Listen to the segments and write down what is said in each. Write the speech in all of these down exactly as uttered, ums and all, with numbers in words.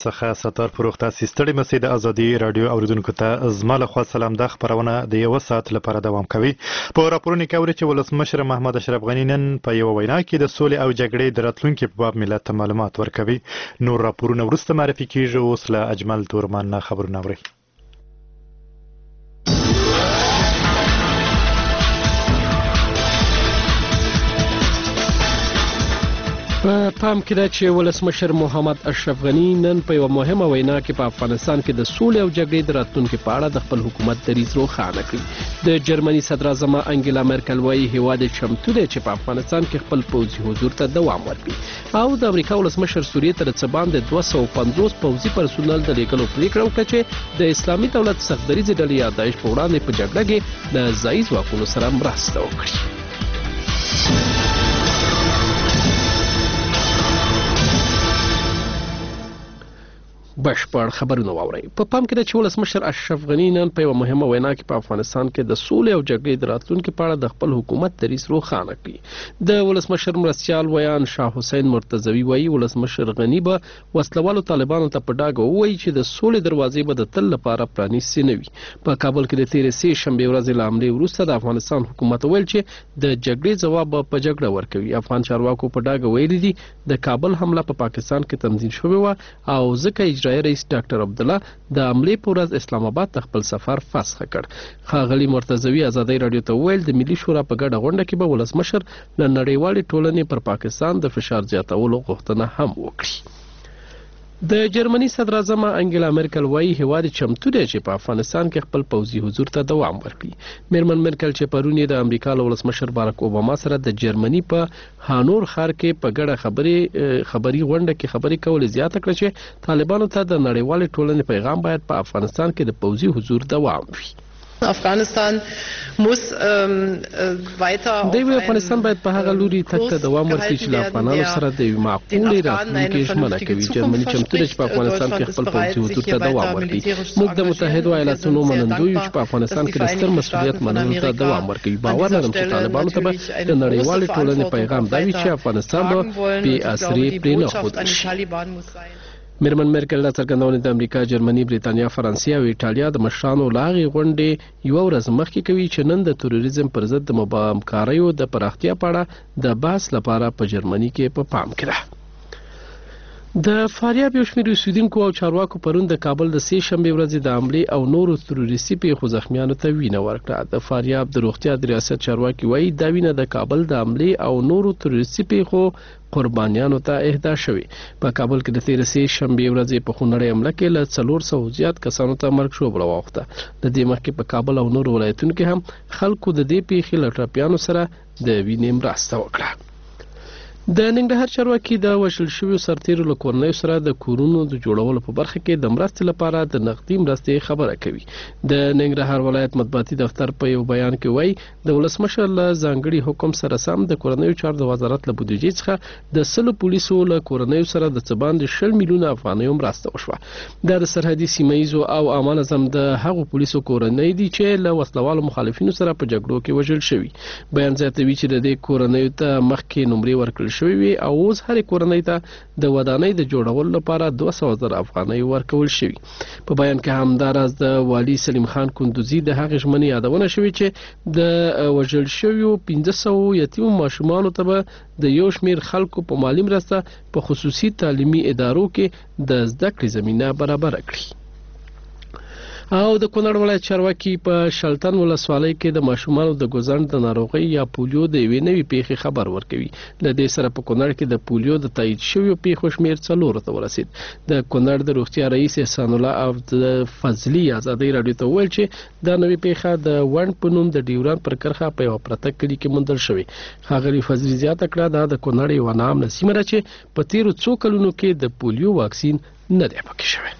څخه ستار فروغ تاسې ستړي مسئ د ازادي راډیو اوریدونکو ته زما لخوا سلام. دا خپرونه د یوه ساعت لپاره دوام کوي. په راپورونو کې اوري چې ولسمشر محمد اشرف غني نن په یوه وینا کې د سولې او جګړې د راتلونکي په باب ملت ته معلومات ورکوي. نور راپورونه وروسته معرفي کیږي. اوس له اجمل تورمان نه خبرونه اورئ. په پام کې ده چې ولسمشر محمد اشرف غني نن په یوه مهمه وینا کې په افغانستان کې د سولې او جګړې د راتلونکي په اړه د خپل حکومت دریځ روښانه کړي. د جرمني صدراعظمه انګیلا مرکل وایي هیواد چمتو دی چې په افغانستان کې خپل پوځي حضور ته دوام ورکړي او د امریکا ولسمشر سوریې ته د څه باندې دوه سوه پنځوس پوځي پرسونل د لیږلو پرېکړه وکړه چې د اسلامي دولت سختدریځې ډلې یا داعش په وړاندې په جګړه کې د ځایي ځواکونو سره مرسته وکړي. بشپړ خبرونه واورئ. په پام کې ده چې ولسمشر اشرف غني نن په یوه مهمه وینا کې په افغانستان کې د سولې او جګړې د راتلونکي په اړه د خپل حکومت دریځ روښانه کړي. د ولسمشر مرستیال ویان شاه حسین مرتضوي وایي ولسمشر غني به وسلوالو طالبانو ته په ډاګه ووایي چې د سولې دروازې به د تل لپاره پرانیستې نه وي. په کابل کې د تېرې سې شنبې ورځې له حملې وروسته د افغانستان حکومت ویل چې د جګړې ځواب به په جګړه ورکوي. افغان چارواکو په ډاګه ویلي دي د کابل حمله په پاکستان کې تنظیم شوې وه او ځکه اجرایي رئیس ډاکټر عبدالله د حملې په ورځ اسلام آباد ته خپل سفر فسخ کړ. ښاغلي مرتضوي ازادي راډیو ته وویل د ملي شورا په ګډه غونډه کې به ولسمشر له نړیوالې ټولنې پر پاکستان د فشار زیاتولو غوښتنه هم وکړي. د جرمني صدراعظمه انګیلا مرکل وایي هیواد چمتو دی چې په افغانستان کې خپل پوځي حضور ته دوام ورکړي. میرمن مرکل چې پرون یې د امریکا له ولسمشر باراک اوباما سره د جرمني په هانور ښار کې په ګډه خبرې خبري غونډه کې خبرې کول زیاته کړه چې طالبانو ته د نړیوالې ټولنې پیغام باید په افغانستان کې د پوځي حضور دوام وي. افغانستان muss weiter د افغانستان باید په هغه لوري تګ ته دوام ورکړي چې له افغانانو سره د معقولې راتلونکي ژمنه کوي. جرمني چمتو دی چې په افغانستان کې خپل پوځي حضور ته دوام ورکړي. موږ د متحدو ایالاتونو منندوی یو چې په افغانستان کې د ستر مسؤلیت منلو ته دوام ورکوي. باور لرم چې طالبانو ته به د نړیوالې ټولنې پیغام دا وي چې افغانستان به بې اسرې پرېنښودل شي. میرمن مرکل دا څرګندونه د امریکا، جرمني، بریتانیا، فرانسې او ایټالیا د مشرانو له هغې غونډې یوه ورځ مخکې کوي چې نن د تروریزم پر ضد د همکاریو د پراختیا په اړه د بحث لپاره په جرمني کې په پام کې ده. د فاریاب یو شمېر اوسېدونکو او چارواکو پرون د کابل د سې شنبې ورځې د حملې او نورو تروریستي پیښو زخمیانو ته وینه ورکړه. د فاریاب د روغتیا د ریاست چارواکي وایي دا وینه د کابل د حملې او نورو تروریستي پیښو قربانیانو ته اهدا شوي. په کابل کې د تېرې سې شنبې ورځې په خونړۍ حمله کې له څلور سوه زیات کسانو ته مرګ ژوبله واوښته. د دې مخکې په کابل او نورو ولایتونو کې هم خلکو د دې پیښې له ټپیانو سره د وینې مرسته وکړه. د ننګرهار چارواکي د وژل شویو سرتیرو له کورنیو سره د کورونو د جوړولو په برخه کې د مرستې لپاره د نغدي مرستې خبره کوي. د ننګرهار ولایت مطبوعاتي دفتر په یو بیان کې وایي د ولسمشر له ځانګړي حکم سره سم د کورنیو چارو د وزارت له بودیجې څخه د سلو پولیسو له کورنیو سره د څه باندې شل میلیونه افغانیو مرسته وشوه. دا د سرحدي سیمه ییزو او عامه نظم د هغو پولیسو کورنۍ دي چې له وسلوالو مخالفینو سره په جګړو کې وژل شوي. بیان زیاتوي چې د دې کورنیو ته مخکې نمرې ورکړل شوي وي او اوس هرې کورنۍ ته د ودانۍ د جوړولو لپاره دوه سوه زره افغانۍ ورکول شوي. په بیان کې همداراز د والي سلیم خان کندوزي د هغې ژمنې یادونه شوې چې د وژل شویو پنځه سوه یتیمو ماشومانو ته به د یو شمېر خلکو په مالي مرسته په خصوصي تعلیمي ادارو کې د زده کړې زمینه برابره کړي. او د کونړ ولایت چارواکي په شلتن ولسوالۍ کې د ماشومانو د ګوزڼ د ناروغۍ یا پولیو د یوې نوې پیښې خبر ورکوي. له دې سره په کونړ کې د پولیو د تایید شویو پیښو شمېر څلورو ته ورسید. د کونړ د روغتیا رئیس احسان الله او د فضلي ازادۍ راډیو ته وویل چې دا نوې پیښه د ونډ په نوم د ډیوران پر کرښه په یوه پرته کلي کې موندل شوې. ښاغلي فضلي زیاته کړه دا د کونړ یوه ناامنه سیمه ده چې په تېرو څو کلونو کې د پولیو واکسین نه دی پکې شوی.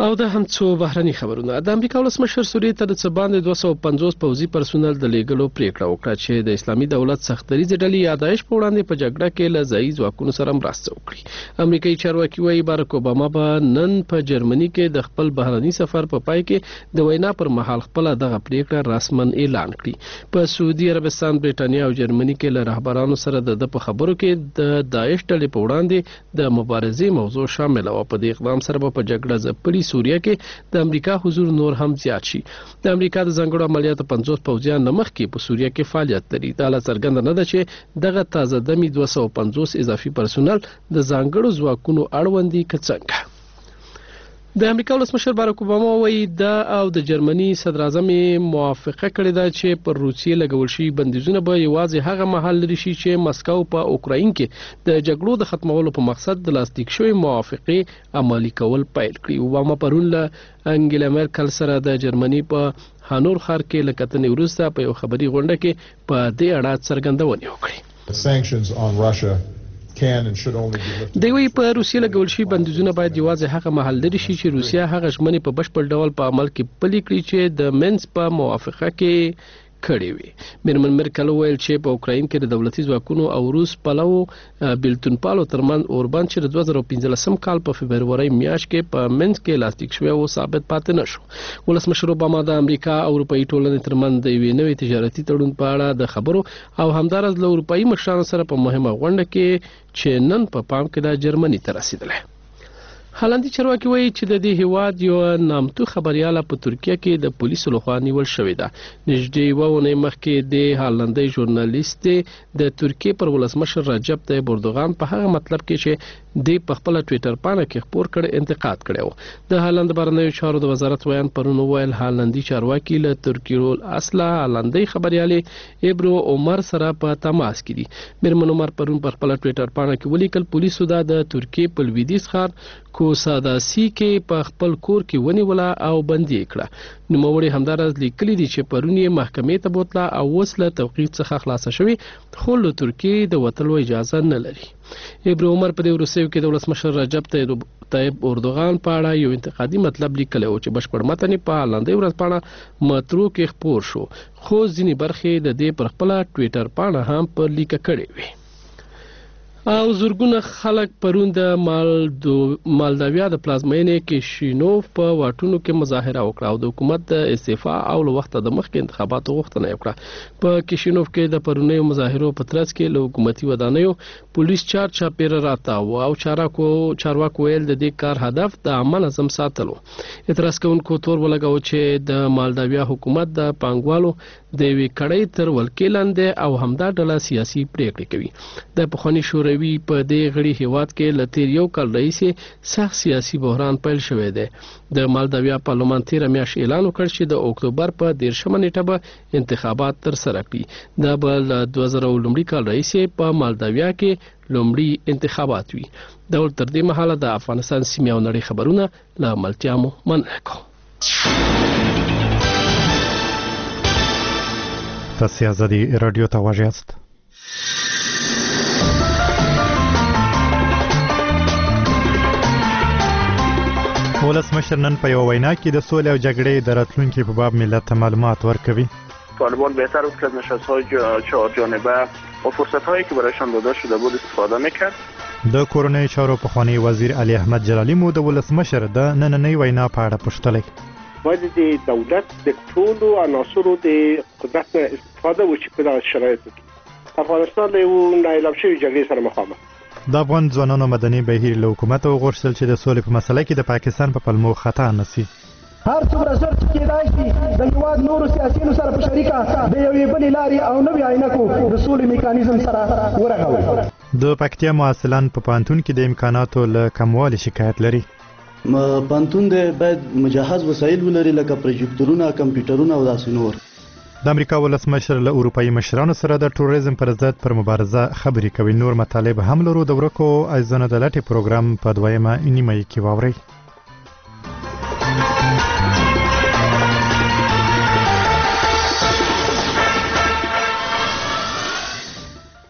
او د هم څو بهرني خبرونه. د امریکا ولسمشر سوریې ته د څه باندې دوه سوه پنځوس پوځي پرسونل د لیږلو پریکړه وکړه چې د اسلامي دولت سختدریځې ډلې یا داعش په وړاندې په جګړه کې له ځایي ځواکونو سره مرسته وکړي. امریکایي چارواکي وايي بارک اوباما به نن په جرمني کې د خپل بهرني سفر په پای کې د وینا پر مهال خپل دغه پریکړه رسمن اعلان کړي. په سعودي عربستان، برېټانیا او جرمني کې له رهبرانو سره د په خبرو کې د داعش ډلې په وړاندې د مبارزې موضوع شامل و. په دې اقدام سره په جګړه ځپلي سوریه کې د امریکا حضور نور هم زیات شي. د امریکا د ځانګړو عملیاتو پنځوس پوځیان مخ کې په سوریه کې فعالیت لري. دا لا څرګنده نه ده چې دغه تازه دمي دوه سوه پنځوس اضافي پرسونل د ځانګړو ځواکونو اړوند دي که څنګه. د امریکا ولسمشر بارک اوباما وایي دا او د جرمني صدر اعظم موافقه کړې ده چې پر روسیې لګول شوي بندیزونه به یوازې هغه مهال لري شي چې مسکو په اوکراین کې د جګړو د ختمولو په مقصد د لاسلیک شوی موافقه عملي کول پیل کړي. اوباما پرون له انګیلا مرکل سره د جرمني په هانور ښار کې له کتنې وروسته په یو خبري غونډه کې په دې اړه څرګندونه وکړه. Sanctions on Russia دی وی په روسیې لګول شي بندیزونه باید یوازې هغه محل لري شي چې روسیا هغه ژمنې په بشپړ ډول په عمل کې پلي کړي چې د مینس په موافقه کې کړي وي. میرمن مرکل ویل چې په اوکراین کې د دولتي ځواکونو او روس پلوو بیلتون پالو ترمن اوربان چې د دوه زره پنځلسم کال په فبروري میاشت کې په منځ کې لاسلیک شوی او ثابت پاتې نشو. ولسمشر اوباما د امریکا او اروپאי ټولنې ترمن د یوې نوې تجارتي تړون په اړه د خبرو او همدارس له اروپאי مشرانو سره په مهمه غونډه کې چې نن په پا پام کې د جرمني ته رسیدله. هالندي چارواکي وایي چې د دې هیواد یو نامتو خبرياله په ترکیه کې د پولیسو لخوا نیول شوې ده. نږدې یوه اونۍ مخکې د هالندي ژورنالیست د ترکیې پر ولسمشر رجب طیب اردوغان په هغه مطلب کې چې د په خپل ټوئیټر باندې کې خبر کړي انتقاد کړو. د هالند بهرنیو چارو د وزارت ویان پرون ویل هالندي چارواکي له ترکیې اصله هالندي خبرياله ایبرو عمر سره په تماس کې دي. میرمن عمر پرون پر خپل ټوئیټر باندې کې ولیکل پولیسو دا د ترکیې په لویدیځ ښار کوساداسي کې په خپل کور کې ونیوله او بندي کړه. نوموړي همدارس لیکلي دي چې پرون یې محکمې ته بوتله او اوس له توقیف څخه خلاصه شوی خو له ترکیې د وتلو اجازه نه لري. ایبرو عمر په دې وروستیو کې د ولسمشر رجب طیب اردوغان په اړه یو انتقادي مطلب لیکلی و چې بشپړ متن په هالندي ورځپاڼه مترو کې خپور شو خو ځینې برخې د دې پر خپل ټوئیټر باندې هم په لیک کړي وي. او زورګونه خلک پرون د مالدو مالداویا د پلازمینې کې شینوف په واټونو کې مظاهره وکړه او د حکومت د استعفا او له وخت د مخکې انتخاباتو غوښتنه وکړه. په کشینوف کې د پرونیو مظاهرو په ترڅ کې له حکومتي ودانیو پولیس چار چاپیره راتاو او چارواکو چارواکو ویل د دې کار هدف د عامه نظم ساتلو. اعتراض کوونکو تور ولګاو چې د مالداویا حکومت د پانګوالو د یوې کړۍ تر ولکې لاندې او همدا ډله سیاسي پریکړې کوي. د پخواني شوروي په دې غړي هیواد کې له تیر یو کال راهیسې سخت سیاسي بحران پیل شوی دی. د مالداویا پارلمان تیره میاشت اعلان وکړ چې د اکتوبر په دیرشمه نیټه به انتخابات ترسره کړي. دا به له دوه زره لومړي کال راهیسې په مالداویا کې لومړي انتخابات وي. دا ول تر دې مهاله د افغانستان سیمې او نړۍ خبرونه له ملتیامو منع کو. تاسو ازادي رادیو ته واجهاست. ولسمشر نن په یو وینا کې د سولې او جګړې د راتلونکي په باب ملت ته معلومات ورکوي. طالبان بهتر بود که از نشست‌های چهار جانبه و فرصت‌هایی که برایشان داده شده بود استفاده می‌کرد. د کورنۍ چارو پخوانی وزیر علي احمد جلالي مو د ولسمشر د نننۍ وینا په اړه پوښتلی. باید د دولت د ټولو عناصرو د قدرت نه استفاده وشي په دغه شرایطو کې. افغانستان له یو نااعلان شوي جګړې سره مخامخ. د افغان ځوانانو مدني بهیر له حکومت وغوښتل چې د سولې په مسله کې د پاکستان په پلمو خطا نشي. هر څومره زر کېدای شي د هیواد نورو سیاسيونو سره په شریکه د یوې بلې لارې او نوې عینکو د سولې میکانیزم سره ورغوي. د پکتیا محصلان په پانتون کې د امکاناتو له کموالي شکایت لري. پانتون د باید مجهز وسایل ولري لکه پروجیکټورونه، کمپیوټرونه او داسې نور. د امریکا ولسمشر له اروپאי مشرانو سره د ټوریزم پر ضد پر مبارزه خبرې کوي. نور مطالب هم لرو. د ورکو ایزونه د لټي پروګرام په دویمه نیمه کې واوري.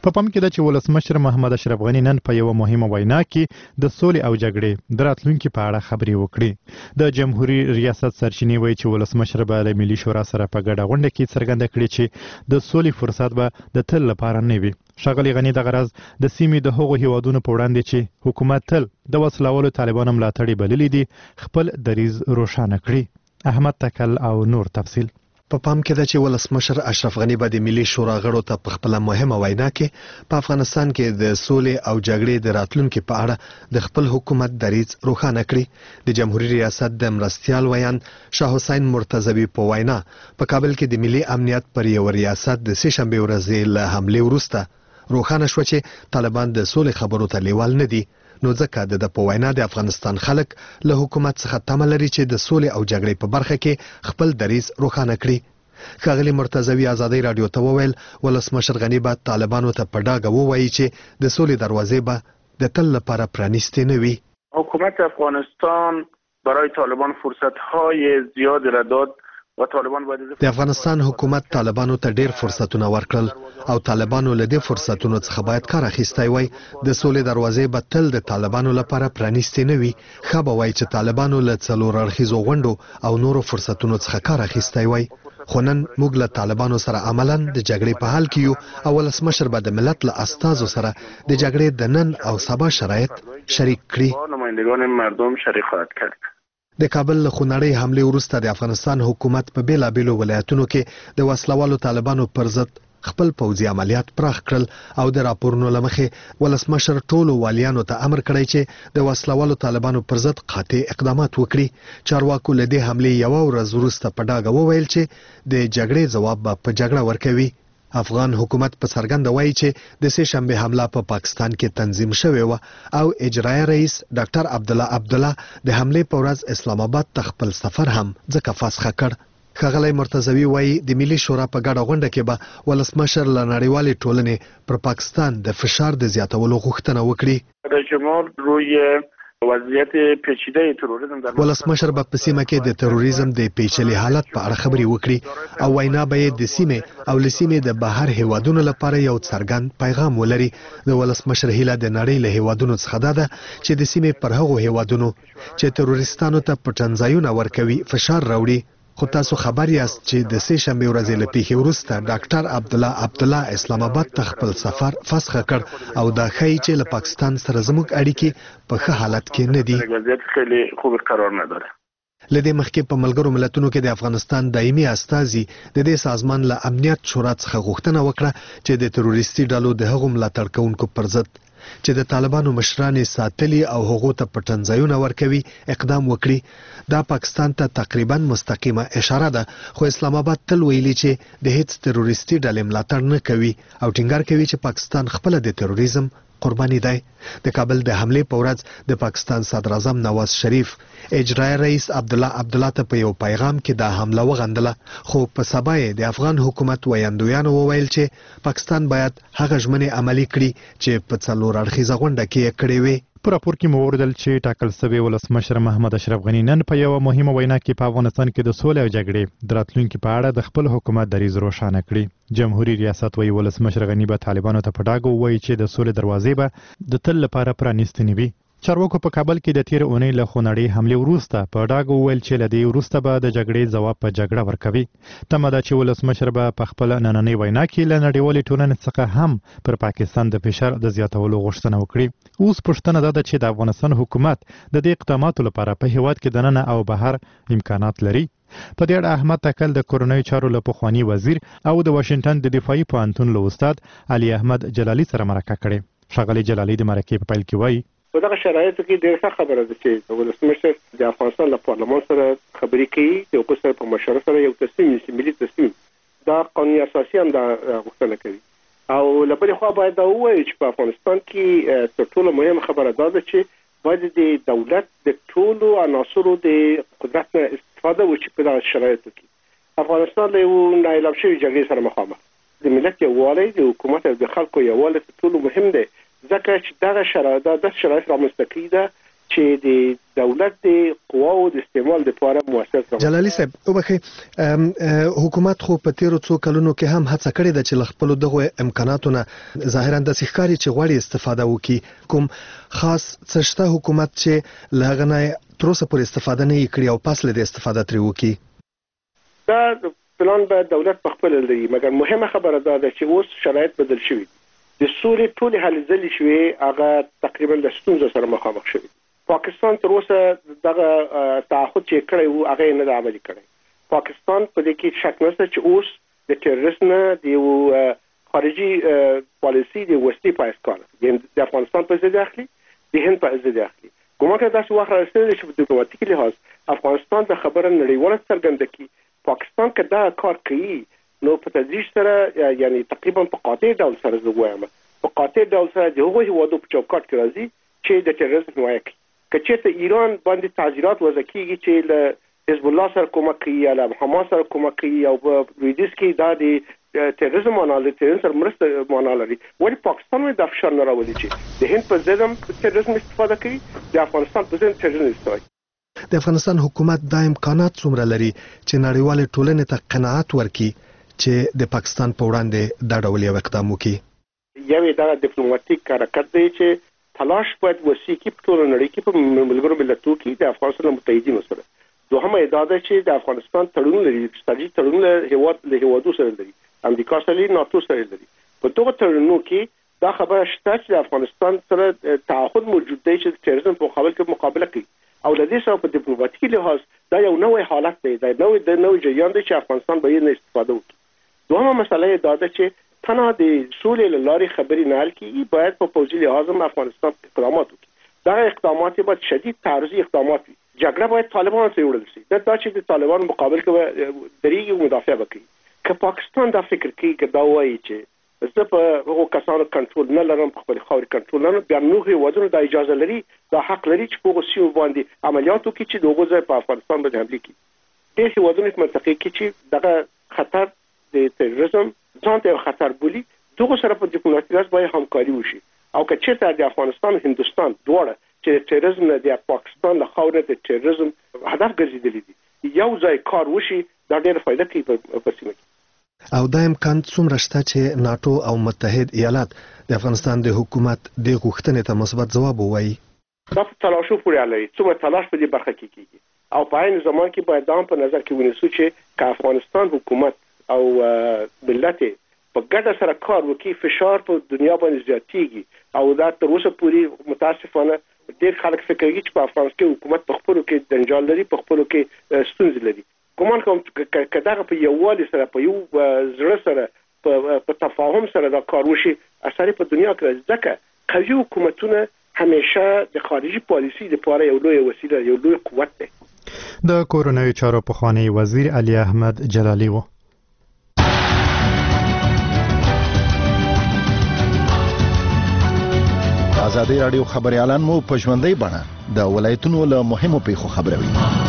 په پام کې ده چې ولسمشر محمد اشرف غني نن په یو مهمه وینا کې د سولې او جګړې د راتلونکي په اړه خبرې وکړي. د جمهوریت ریاست سرچینې وایي چې ولسمشر به له ملي شورا سره په ګډه غونډه کې څرګنده کړي چې د سولې فرصت به د تل لپاره نه وي. ښاغلي غني دغه راز د سیمې د هغو هیوادونو په وړاندې چې حکومت تل د وسلوالو طالبانو ملاتړي بللي دي خپل دریځ روښانه کړي. احمد تکل او نور تفصیل. په پام کې ده چې ولسمشر اشرف غني به د ملي شورا غړو ته په خپل مهمه وینا کې په افغانستان کې د سولې او جګړې د راتلونکي په اړه د خپل حکومت دریځ روښانه کړي. د جمهوریت ریاست د مرستیال ویان شاه حسین مرتضوی په وینا په کابل کې د ملي امنیت پر یو ریاست د سه شنبه ورځې له حمله وروسته روښانه شو چې طالبان د سولې خبرو ته لیوال نه دي. نو ځکه د په وینا د افغانستان خلک له حکومت څخه تمه لري چې د سولې او جګړې په برخه کې خپل دریځ روښانه کړي. ښاغلي مرتضوی ازادي رادیو ته وویل ولسمشر غني به طالبانو ته په ډاګه ووایي چې د سولې دروازې به د تل لپاره پرانیستې نه وي. حکومت افغانستان برای طالبان فرصت‌های زیادی را داد و طالبان باید د افغانستان حکومت طالبانو ته ډیر فرصتونه ورکړل او طالبانو له دې فرصتونو څخه باید کار اخیستی وای. د سولې دروازې به تل د طالبانو لپاره پرانیستې نه وي. ښه به وای چې طالبانو له څلور اړخیزو غونډو او نورو فرصتونو څخه کار اخیستی وای. خو نن موږ له طالبانو سره عملاً د جګړې په حال کې یو او ولسمشر به د ملت له استازو سره د جګړې د نن او سبا شرایط شریک کړي. نمایندگان مردم شریک خواهد کرد. د کابل له خونړۍ حمله وروسته د افغانستان حکومت په بیلابیلو ولایتونو کې د وسلوالو طالبانو پر ضد خپل پوځي عملیات پراخ کړل او د راپورونو له مخې ولسمشر ټولو والیانو ته امر کړی چې د وسلوالو طالبانو پر ضد قاطع اقدامات وکړي. چارواکو له دې حملې یوه ورځ وروسته په ډاګه وویل چې د جګړې ځواب به په جګړه ورکوي. افغان حکومت په څرګنده وایي چې د سه شنبه حمله په پا پاکستان کې تنظیم شوې و او اجرایي رئیس ډاکټر عبدالله عبدالله د حملې په ورځ اسلام آباد ته خپل سفر هم ځکه فسخ کړ. ښاغلی مرتضوی وایي د ملي شورا په ګډه غونډه کې به ولسمشر له نړیوالې ټولنې پر پاکستان د فشار د زیاتولو غوښتنه وکړي. رئیس جمهور روی وضعیت پیچیده تروریسم در ولسمشر به په سیمه کې د تروریزم د پیچلي حالت په اړه خبرې وکړي او وینا به یې د سیمې او لسیمې د بهر هیوادونو لپاره یو څرګند پیغام ولري. د ولسمشر هیله د نړۍ له هیوادونو څخه ده چې د سیمې پر هغو هیوادونو چې تروریستانو ته پټنځایونه ورکوي فشار راوړي. خو تاسو خبر یاست چې د سه شنبه ورځې له پیښې وروسته ډاکټر عبدالله عبدالله اسلام آباد ته خپل سفر فسخ کړ او دا ښیي چې له پاکستان سره زموږ اړیکې په ښه حالت کې نه دي. وضعیت خیلی خوب قرار نداره. له دې مخکې په ملګرو ملتونو کې د افغانستان دایمي استازي د دې سازمان له امنیت شورا څخه غوښتنه وکړه چې د تروریستي ډلو د هغو ملاتړ کوونکو پر ضد چې د طالبانو مشرانې ساتلي او هغو ته پټنځایونه ورکوي اقدام وکړي. دا پاکستان ته تقریبا مستقیمه اشاره ده خو اسلام آباد تل ویلي چې د هیڅ تروریستي ډلې ملاتړ نه کوي او ټینګار کوي چې پاکستان خپله د تروریزم قرباني دی. د کابل د حملې په ورځ د پاکستان صدر اعظم نواز شریف اجرایي رئیس عبدالله عبدالله ته په یو پیغام کې دا حمله وغندله خو په سبا یې د افغان حکومت ویاندویانو وویل چې پاکستان باید هغه ژمنې عملي کړي چې په څلور اړخیزه غونډه کې یې کړې وې. په راپور کې مو ولیدل چې ټاکل شوی ولسمشر محمد اشرف غني نن په یو مهمه وینا کې په افغانستان کې د سولې او جګړې د راتلونکي په اړه د خپل حکومت دریځ روښانه کړي. جمهوریت ریاست وایي ولسمشر غني به طالبانو ته په ډاګه ووایي چې د سولې دروازې به د تل لپاره پرانیستې نه وي. چارواکو په کابل کې د تیر اونۍ له خونړۍ حملې وروسته په ډاګه وویل چې له دې وروسته به د جګړې ځواب په جګړه ورکوي. تمه ده چې ولسمشر به په خپل نننۍ وینا کې له نړیوالې ټولنې څخه هم پر پاکستان د فشار د زیاتولو غوښتنه وکړي. اوس پوښتنه ده چې د افغانستان حکومت د دې اقداماتو لپاره په هیواد کې دننه او بهر امکانات لري. په دې اړه احمد تکل د کورنۍ چارو له پخواني وزیر او د واشنگټن د دفاعي پوهنتون له استاد علي احمد جلالي سره مرکه کړې. ښاغلي جلالي د مرکې په پیل کې وایي په دغه شرایطو کې ډېره ښه خبره ده چې ولسمشر د افغانستان له پارلمان سره خبرې کوي د هغوی سره په مشوره سره یو تصمیم نیسي ملي تصمیم. دا قانوني اساسي هم دا غوښتنه کوي او له بلې خوا باید دا ووایو چې په افغانستان کې تر ټولو مهمه خبره دا ده چې باید د دولت د ټولو عناصرو د قدرت نه استفاده وشي په دغه شرایطو کې. افغانستان له یو نااعلان شوي جګړې سره مخامخ د ملت یووالی د حکومت او د خلکو یووالی تر ټولو مهم دی ځکه چې دغه شرایط د شرایط رامنځته کړي ده چې د دولت د قواو د استعمال لپاره موثر جلالي صاحب وبخي حکومت خو په تیرو څو کلونو کې هم هڅه کړې ده چې خپل دغه امکاناتونه ظاهرا د سخکاري چې غوړي استفاده وکړي کوم خاص څشته حکومت چې لغنه تر اوسه پورې استفاده نه کړې او پاسله د استفاده تر وکړي دا پلان به دولت په خپل لري مګر مهمه خبره ده چې اوس شرایط بدل شوي د سوري ټول هلې ځلې شوي هغه تقریبا د ستونزو سره مخامخ شوي پاکستان تر اوسه دغه تعهد چې کړی وو هغه نه عملي کړی پاکستان په دې کې شک نشته چې اوس د ټیرریزم د خارجي پالیسي د وسلې په اساس د افغانستان په ضد اخلي د هند په ضد اخلي ګومان کوي دا چې وخت راځي چې په ډیپلوماټیک لحاظ افغانستان د خبره نړیواله څرګنده کړي پاکستان که دا کار کوي نو په تدریج سره یعنی تقریبا په قاطع ډول سره زه وایم په قاطع ډول سره د هغوی هیوادو په چوکاټ کې راځي چې د ټیرریزم حمایه کوي که چېرته ایران باندې تعزیرات وضع کیږي چې له حزب الله سره کومک کوي یا له حماس سره کومک کوي او په لویدیځ کې دا د ټیرریزم معنا لري ټیرریزم سره مرسته معنا لري ولې پاکستان د فشار نه راولي چې د هند په ضد هم ټیرریزم استفاده کوي د افغانستان په ضد ټیرریزم استفاده د افغانستان حکومت د امکانات څومره لري چې نړیوال ټولنې ته قناعت ورکړي چې د پاکستان په وړاندې دا ډول یو اقدام وکړي یوه دا ډیپلوماټیک حرکت دی چې تلاش باید وسیع کی په ټول نړۍ کې په ملګرو ملتونو کې د افغانستان متحدینو سره دوهمه ادعا ده چې د افغانستان تړون لري ستراتیژیک تړون له هیواد له هیوادو سره لري امریکا سره لري ناتو سره لري په دغه تړونونو کې دا خبره شته چې د افغانستان سره تعهد موجود دی چې د ټیرریزم په مقابل کې مقابله کوي او د دې سره په ډیپلوماټیک لحاظ دا یو نوې حالت دی دا نوې د نوې جریان دی چې افغانستان به یې استفاده وکړي دوهمه مسله دا ده چې تنها د سولې له لارې خبرې نه حل کېږي باید په پوځي لحاظ هم افغانستان اقدامات وکړي دا اقدامات باید شدید تعرضي اقدامات وي جګړه باید طالبانو ته وړل شي دا چې د طالبانو مقابل کې درېږي او مدافع وکړي که پاکستان دا فکر کوي که دا وایي چې زه په هغو کسانو کنټرول نه لرم په خپل خاورې کنټرول نه لرم بیا نور هېوادونو دا اجازه لري دا حق لري چې په هغو سیمو باندې عملیات وکړي چې د هغو ځای په افغانستان باندې حملې کړي ډېر هېوادونه په منطقې کې چې دغه خطر د ټیرریزم ځان ته خطر بولي دغه سره په ډیپلوماټیک لحاظ باید همکاري وشي او که چېرته د افغانستان هندوستان دواړه چې ټیرریزم نه د پاکستان له خاورې د ټیرریزم هدف ګرځېدلي دي یو ځای کار وشي دا ډېره فایده کوي په سیمه کې او دا امکان څومره شته چې ناتو او متحد ایالات د افغانستان د حکومت د غوښتنې ته مثبت ځواب ووایي دا په تلاشو پورې اړه لري څومره تلاش په دې برخه کې کیږي او په عین زمان کې باید دا په نظر کې ونیسو چې که افغانستان حکومت او ملت په ګډه سره کار وکړي فشار په دنیا باندې زیاتېږي او دا تر اوسه پورې متاسفانه ډېر خلک فکر کوي چې په افغانستان کې حکومت په خپلو کې جنجال لري په خپلو کې ستونزې لري ګمان کوم که دغه په یووالي سره په یو زړه سره په تفاهم سره دا کار وشي اثر په دنیا کې راځي ځکه قوي حکومتونه همیشه د خارجي پالیسي لپاره یو لوی وسیله یو لوی قوت دی د کورونوي چارو پخوانی وزیر علي احمد جلالي و ازادي رادیو خبريالان مو په ژوندۍ بڼه د ولایتونو له مهمو پیښو خبروي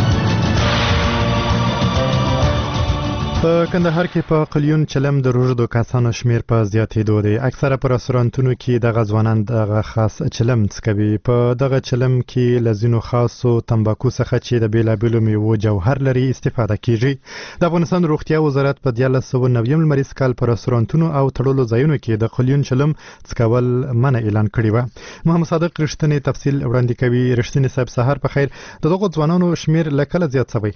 په کندهار کې په قلیون چلم د روژدو کسانو شمیر په زیاتېدو دی اکثره په رستورانتونو کې دغه ځوانان دغه خاص چلم څکوي په دغه چلم کې لزینو خاصو تمباکو څخه چې د بیلابیلو میوو جوهر لري استفاده کیږي د افغانستان روغتیا وزارت په دیارلس سوه نویم لمریز کال په رستورانتونو او تړلو ځایونو کې د قلیون چلم څکول منع اعلان کړی و محمد صادق رښتینی تفصیل وړاندې کوي رښتینی صاحب سحر په خیر دغه ځوانانو شمیر لکه زیات شوی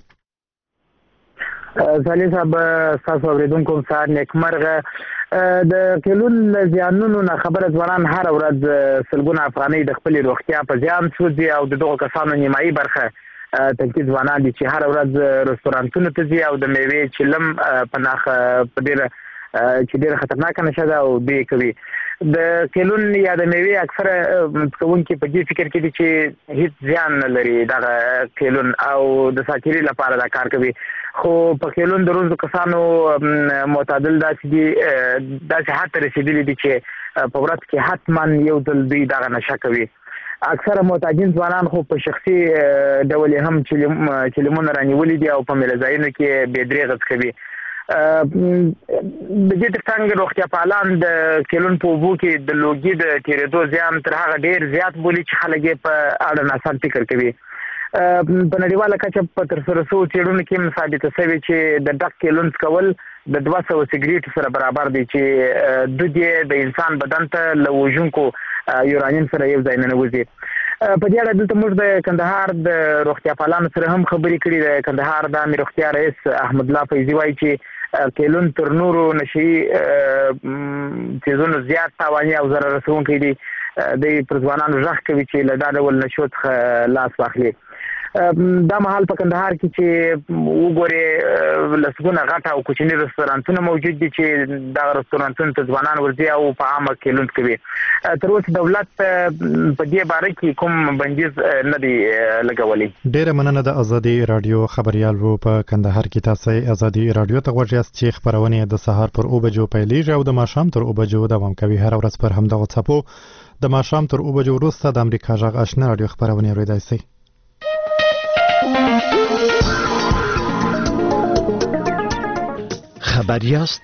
صالح صاحب تاسو اوریدونکو سره نیکمرغه د کلون زیانونو نه خبره ځوانان هر ورځ سلګونه افغانۍ د خپل روغتیا په زیان سوځي او دغه کسانو نیمایي برخه تنکي ځوانان دي چې هر ورځ رستورانتونو ته ځي او د میوې چلم په ناخ په ډیره چې ډیره خطرناک نشه ده او دی کوي د کلون یا د میوې اکثره کوونکي په دې فکر کې دي چې هیڅ زیان نه لري دغه کلون او د ساتيري لپاره دا کار کوي خو په کلون د روزو کسانو معتدل داسې دي داسې حتی رسیدلي دي چې په ورځ کې حتما یو ځل دوی دغه نشه کوي اکثره معتادین ځوانان خو په شخصي ډول هم چلمونه رانیولي دي او په میله ځایونو کې بې درېغه کوي د دې ترڅنګ روغتیا پالان د کلون په اوبو کې د لوګي د تیرېدو زیان تر هغه ډېر زیات بولي چې خلک یې په اړه ناسم فکر کوي. په نړیواله کچه په ترسره شوو څېړنو کې هم ثابته شوې چې د ډک کیلون څکول د دوه سوه سګریټو سره برابر دی چې دود یې د انسان بدن ته له وژونکو یورانیم سره یو ځای ننوځي. په دې اړه دلته موږ د کندهار د روغتیا پالانو سره هم خبرې کړې. د کندهار د عامې روغتیا رئیس احمد الله فیضي وایي چې کیلون تر نورو نشي څیزونو زیات تاواني او ضرر رسونکی دی. دوی پر ځوانانو غږ کوي چې له دا ډول نشو څخه لاس واخلي. دا مهال په کندهار کې چې وګورې لسګونه غټ او کوچني رستورانتونه موجود دي چې دا رستورانتونه ته ځوانان ورځي او په عامه کې لوند کوي. تر اوسه دولت په دې باره کې کوم بندیز نه دی لګولی. ډیره مننه. د ازادي رادیو خبريال وو په کندهار کې تاسو ازادي رادیو ته غوږ یاست چې خبرونه د سهار پر او بجو پیلېږي او د ماښام تر او بجو دوام کوي. هر ورځ پر همدغه څپو د ماښام تر او بجو وروسته د امریکا غږ آشنا رادیو خبرونه اورېدای شئ. خبر یاست؟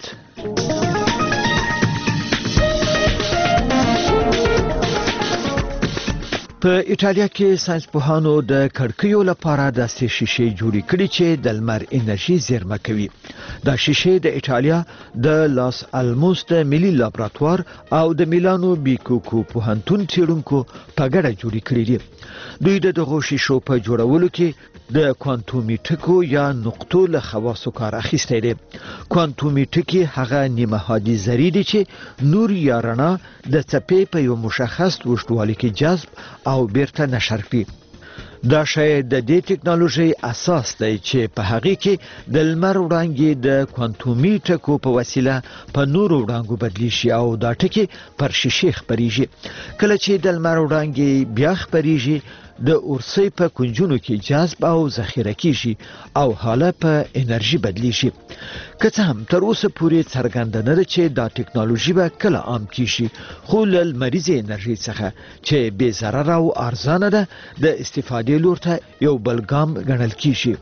په ایټالیا کې ساينسپوهانو د کړکیو لپاره د شیشې جوړې کړې چې د لمر انرژي زیرمه کوي. دا شیشې د ایټالیا د لاس الموس د ملي لابراتوار او د میلانو بیکوکو پوهنتون څېړونکو په ګډه جوړې کړې دي. دوی د دغو شیشو په جوړولو کې د کوانتومي ټکو یا نقطو له خواصو کار اخیستی دی. کوانتومي ټکي هغه نیمه هادي ذرې دي چې نور یا رڼا د څپې په یو مشخص اوږدوالي کې جذب او بیرته نشر کړي. دا شی د دې ټکنالوژي اساس دی چې په هغه کې د لمر وړانګې د کوانتومي ټکو په وسیله په نورو وړانګو بدلی شي او دا ټکي پر شیشې خپریږي. کله چې د لمر وړانګې بیا خپریږي د اورسۍ په کنجونو کې جذب او ذخیره کیږي او حاله په انرژي بدلی شي. که څه هم تر اوسه پورې څرګنده نه ده چې دا ټکنالوژي به کله عام کیږي، خو له لمریزې انرژي څخه چې بې ضرر او ارزانه ده د استفادې لور ته یو بل ګام ګڼل کیږي.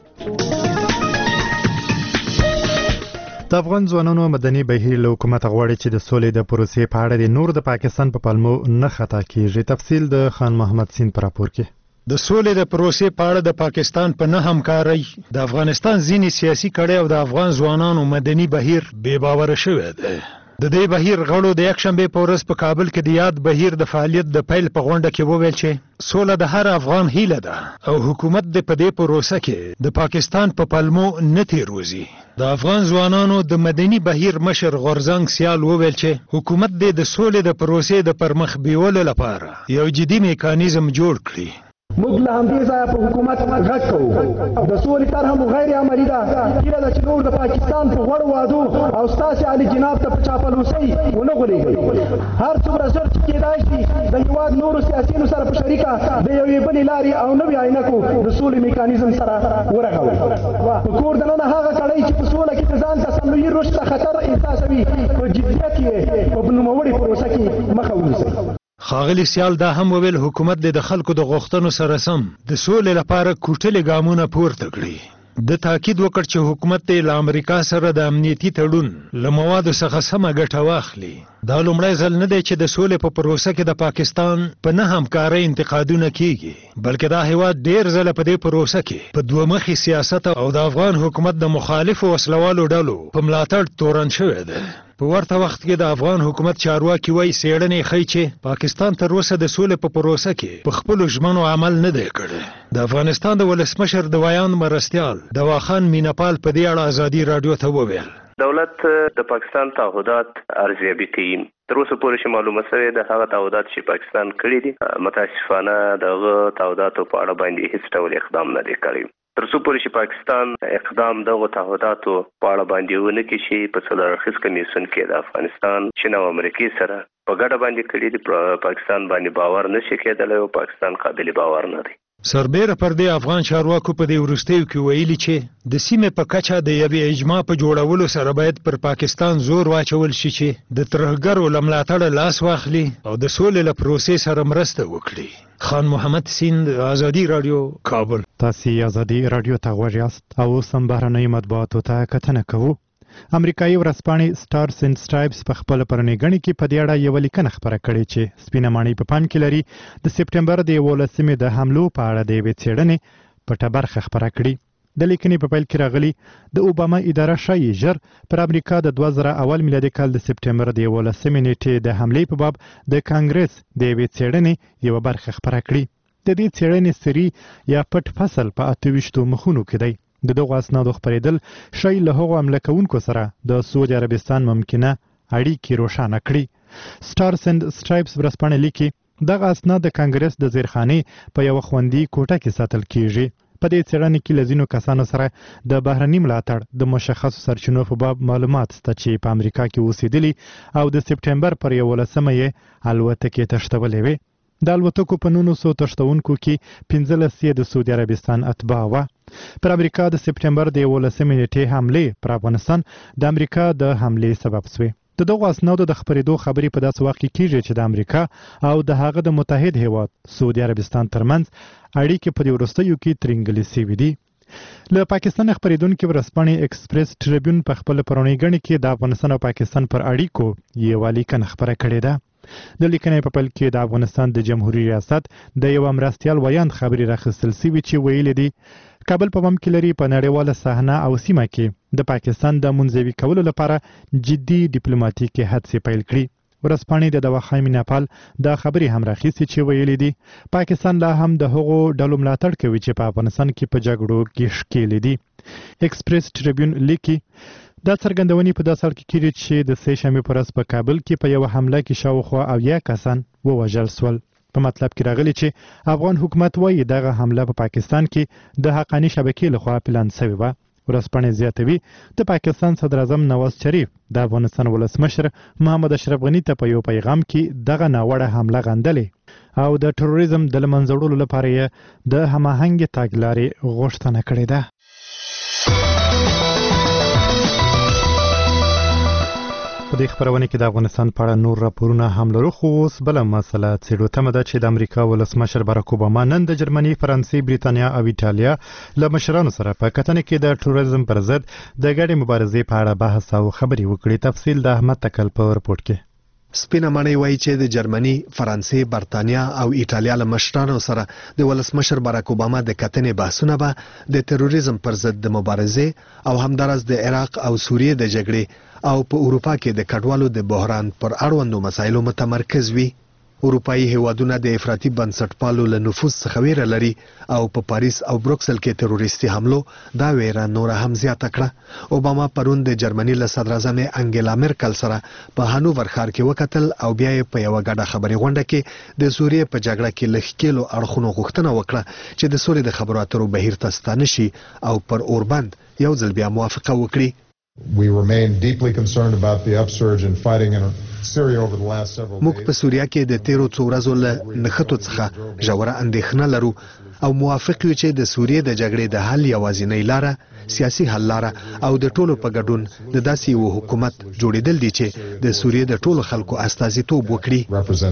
د افغان ځوانانو مدني بهیر له حکومت غواړي چې د سولې د پروسې په اړه د نور د پاکستان په پلمو نه خطا کیږي. تفصیل د خان محمد سین پر راپور کې. د سولې د پروسې په اړه د پاکستان په نه همکارۍ د افغانستان ځینې سیاسي کړۍ او د افغان ځوانانو مدني بهیر بې باوره شوی دی. د دې بهیر غړو د یکشنبه په ورځ په کابل کې د یاد بهیر د فعالیت د پیل په غونډه کې وویل چې سوله د هر افغان هیله ده او حکومت د په دې پروسه کې د پاکستان په پلمو نه تیروزي. د افغان ځوانانو د مدني بهیر مشر غورزنګ سیال وویل چې حکومت د سولې د پروسې د پرمخ بیولو لپاره یو جدي میکانیزم جوړ کړي. موږ له همدې ځایه په حکومت غږ کوو. د سولې طرحه مو غیر عملي ده. هیله ده چې نور د پاکستان په غوړو وعدو او ستاسې عالي جناب ته په چاپلوسۍ ونه غولېږئ. هر څومره ژر چې کېدای شي د هېواد نورو سیاسیونو سره په شریکه د یوې بلې لارې او نوې عینکو د سولې میکانیزم سره ورغوئ. په کور دننه هغه کړۍ چې په سوله کې د ځان ته سملوي رشد ته خطر احساسوي په جدیت یې په نوموړې پروسه کې مخه ونیسئ. ښاغلي سیال دا هم وویل حکومت د خلکو د غوښتنو سره سم د سولې لپاره کوټلې ګامونه پورته کړي. د تاکید وکړ چې حکومت له امریکا سره د امنیتي تړون له موادو څخه سمه ګټه واخلي. دا لومړی ځل نه دی چې د سولې په پروسه کې د پاکستان په نه همکارۍ انتقادونه کیږي، بلکې دا هیواد ډیر ځله په دې پروسه کې په دوه مخي سیاست او د افغان حکومت د مخالفو وسلوالو ډلو په ملاتړ تورن شوی دی. په ورته وخت کې د افغان حکومت چارواکي وایي څېړنې ښیي چې پاکستان تر اوسه د سولې په پروسه کې په خپلو ژمنو عمل نه دی کړی. د افغانستان د ولسمشر د ویان مرستیال دواخان مینپال په دې اړه ازادي رادیو ته وویل دولت د پاکستان تعهدات ارزیابي کوي. تر اوسه پورې چې معلومه شوې د هغه تعهدات چې پاکستان کړي دي متاسفانه دغه تعهداتو په اړه باندې هیڅ ډول اقدام نه دی کړی. تر څو پورې چې پاکستان اقدام دغه تعهداتو په اړه باندې ونه کړي چې په څلور اړخیز کمیسیون کې د افغانستان چین او امریکا سره په ګډه باندې کړي دي پاکستان باندې باور نشي کېدلی او پاکستان قابل باور نه دی. سربیره پر دې افغان چارواکو په دې وروستیو کې ویلي چې د سیمې په کچه د یوې اجماع په جوړولو سره باید پر پاکستان زور واچول شي چې د ترهګرو له ملاتړه لاس واخلي او د سولې له پروسې سره مرسته وکړي. خان محمد سیند، ازادي رادیو، کابل. تاسو ازادي رادیو ته غوږ یاست او اوس هم بهرنۍ مطبوعاتو ته کتنه کوو. امریکایي ورځپاڼې سټارز اینډ سټرایپس په خپل پرونیګنې کې په دې اړه یو لیکنه خبره کړې چې سپینه ماڼۍ په پام کې لري د سپټمبر د یولسمې د حملو په اړه د یوې څېړنې پټه برخه خبره کړې. د لیکنې په پیل کې راغلي د اوباما اداره ښایي ژر پر امریکا د دوه زره اول میلادي کال د سپټمبر د یولسمې نیټې د حملې په باب د کانګرس د یوې څېړنې یوه برخه خبره کړي. د دې څېړنې سري یا پټ فصل په اته ویشتو مخونو کې دی. د دغو اسنادو خپرېدل ښایي له هغو حمله کوونکو سره د سعودي عربستان ممکنه اړیکې روښانه کړي. سټارز اینډ سټرایپس ورځپاڼه لیکي دغه اسناد د کانګرس د زیرخانې په یوه خوندي کوټه کې ساتل کیږي. په دې څېړنې کې له ځینو کسانو سره د بهرني ملاتړ د مشخصو سرچینو په باب معلومات شته چې په امریکا کې اوسېدلي او د سپټمبر پر یولسمه یې الوتکې تښتولې وې. د الوتکو په نولسو تښتونکو کې پنځلس یې د سعودي عربستان اتباع وه. پر امریکا د سپټمبر د یولسمې نیټې حملې پر افغانستان د امریکا د حملې سبب شوې. د دغو اسنادو د خپرېدو خبرې په داسې وخت کې کیږي چې د امریکا او د هغه د متحد هیواد سعودي عربستان ترمنځ اړیکې په دې وروستیو کې ترینګلې سوي دي. له پاکستان خپرېدونکې ورځپاڼې ایکسپریس ټریبیون په خپل پرونیګنې کې د افغانستان او پاکستان پر اړیکو یوه لیکنه خپره کړې ده. د لیکنې په پیل کې د افغانستان د جمهوریت ریاست د یو مرستیال ویاند خبرې راخیستل سوي چې ویلي دي کابل په پام کې لري په نړیواله صحنه او سیمه کې د پاکستان د منزوي کولو لپاره جدي ډیپلوماټیکي هڅې پیل کړي. ورځپاڼې د دواخای میناپال دا خبرې هم راخیستې چې ویلي دي پاکستان لا هم د هغو ډلو ملاتړ کوي چې په افغانستان کې په جګړو کې ښکېلې دي. ایکسپریس ټریبیون لیکي دا څرګندونې په داسې حال کې کېږي چې د سې شنبې په ورځ په کابل کې په یوه حمله کې شاوخوا اویا کسان ووژل سول. په مطلب کې راغلي چې افغان حکومت وایي دغه حمله په پاکستان کې د حقاني شبکې لخوا پلان شوې وه. ورځپاڼې زیاتوي د پاکستان صدر اعظم نواز شریف د افغانستان ولسمشر محمد اشرف غني ته په یو پیغام کې دغه ناوړه حمله غندلې او د تروریزم د له منځه وړلو لپاره یې د هماهنګې تګلارې غوښتنه کړې ده. په دې خبرونه کې د افغانستان په اړه نور راپورونه هم لرو، خو اوس بله مسله څېړو. تمه ده چې د امریکا ولسمشر باراک اوباما نن د جرمني، فرانسې، بریتانیا او ایټالیا له مشرانو سره په کتنه کې د تروریزم پر ضد د ګډې مبارزې په اړه بحث او خبرې وکړي. تفصیل د احمد تکل په رپورټ کې. سپینه ماڼۍ وایي چې د جرمني، فرانسې، برتانیا او ایټالیا له مشرانو سره د ولسمشر باراک اوباما د کتنې بحثونه به د تروریزم پر ضد د مبارزې او همداراز د عراق او سوریې د جګړې او په اروپا کې د کډوالو د بحران پر اړوندو مسایلو متمرکز وي. اروپایي هیوادونه د افراطي بنسټپالو له نفوذ څخه ویره لري او په پاریس او بروکسل کې تروریستي حملو دا ویره نوره هم زیاته کړه. اوباما پرون د جرمني له صدر اعظم انګلا مرکل سره په هانوور ښار کې وکتل او بیا یې په یوه ګډه خبري غونډه کې د سوریې په جګړه کې له ښکېلو اړخونو غوښتنه وکړه چې د سولې د خبرو اترو بهیر ته ستانه شي او پر اوربند یو ځل بیا موافقه وکړي. We remain deeply concerned about the upsurge in fighting in Syria over the last several days. موږ په سوریا کې د تیرو څو ورځو له نښتو څخه ژوره اندېښنه لرو او موافق یو چې د سوریې د جګړې د حل یوازینۍ لاره سیاسي حل لاره او د ټولو په ګډون د داسې یو حکومت جوړېدل دي چې د سوریې د ټولو خلکو استازیتوب وکړي.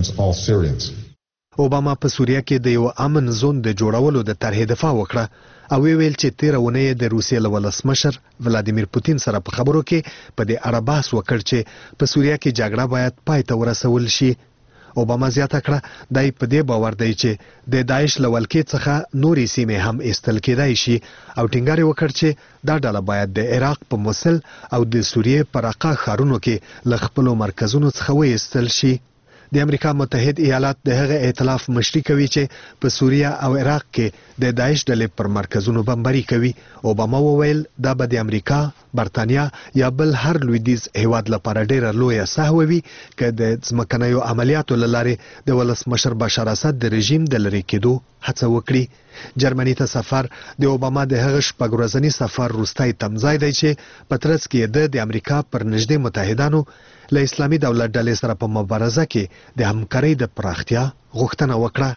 اوباما په سوریه کې د یو امن زون د جوړولو د طرحې دفاع وکړه او ویل چې تیر اونۍ د روسیې له ولسمشر ولادیمیر پوتین سره په خبرو کې په دې اړه بحث وکړ چې په سوریه کې جګړه باید پای ته ورسول شي. اوباما زیاته کړه دای په دې باور دی چې د داعش له ولکې څخه نورې سیمې هم ایستل کېدای شي او ټینګار وکړ چې دا ډله باید د عراق په موصل او د سوریې په راقه ښارونو کې له خپلو مرکزونو څخه وایستل شي. د امریکا متحد ایالات د هغه ائتلاف مشري کوي چې په سوریه او عراق کې د داعش ډلې پر مرکزونو بمباري کوي. اوباما وویل دا به د امریکا، برتانیا یا بل هر لویدیځ هیواد لپاره ډیره لویه سهوه وي که د ځمکنیو عملیاتو له لارې د ولسمشر بشار اسد د رژیم د لرې کېدو هڅه وکړي. جرمني ته سفر د اوباما د هغه شپږ ورځني سفر وروستی تمځای دی چې په ترڅ کې د د امریکا پر نږدې متحدانو له اسلامي دولت ډلې سره په مبارزه کې د همکارۍ د پراختیا غوښتنه وکړه.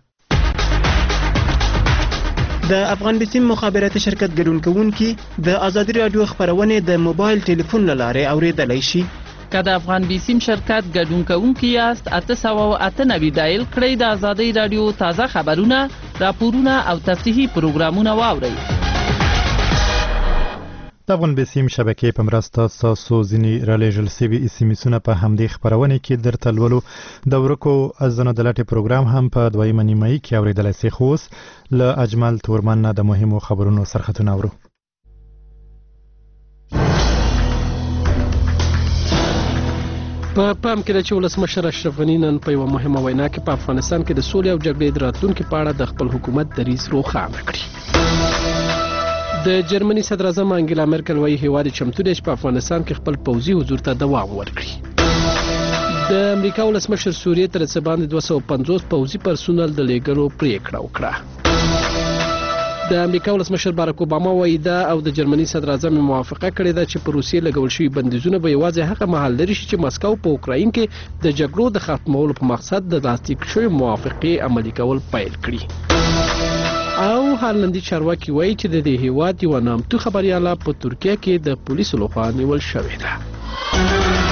د افغان بیسیم مخابراتي شرکت ګډون کوونکي د ازادي راډیو خبرونه د موبایل ټلیفون له لارې اوریدلای شي. که د افغان بیسیم شرکت ګډون کوونکي یاست اته سوه او اته نوي ډایل کړئ د ازادي راډیو تازه خبرونه، راپورونه او تفریحي پروګرامونه واورئ. د د افغان بسیم شبکې په مرسته ستاسو ځینې رالیږل سوي اسیمسونه په همدې خپرونې کې درته لولو. د ورکو ازانو د لټې پروګرام هم په دویمه نیمایي کې اورېدلی سي، خو اوس له اجمل تورمن نه د مهمو خبرونو سرخطونه اورو. په پام کې ده چې ولسمشر اشرف غني نن په یوه مهمه وینا کې په افغانستان کې د سولې او جګړې د راتلونکي په اړه د خپل حکومت دریځ روښانه کړي. د جرمني صدر اعظم انګلا مرکل وایي هیواد چمتو دی چې په افغانستان کې خپل پوځي حضور ته دوام ورکړي. د امریکا ولسمشر سوریې ته څه باندې دوه سوه پنځوس پوځي پرسونل د لیږلو پریکړه وکړه. د امریکا ولسمشر باراک اوباما وایي دا او د جرمني صدر اعظم موافقه کړې ده چې په روسیې لګول شوي بندیزونه به یوازې هغه مهال لري شي چې مسکو په اوکراین کې د جګړو د ختمولو په مقصد د لاسلیک شوي موافقې عملي کول پیل کړي. او هالندي چارواکي وایي چې د دې هیواد یوه نامتو خبریاله په ترکیه کې د پولیسو لخوا نیول شوې ده.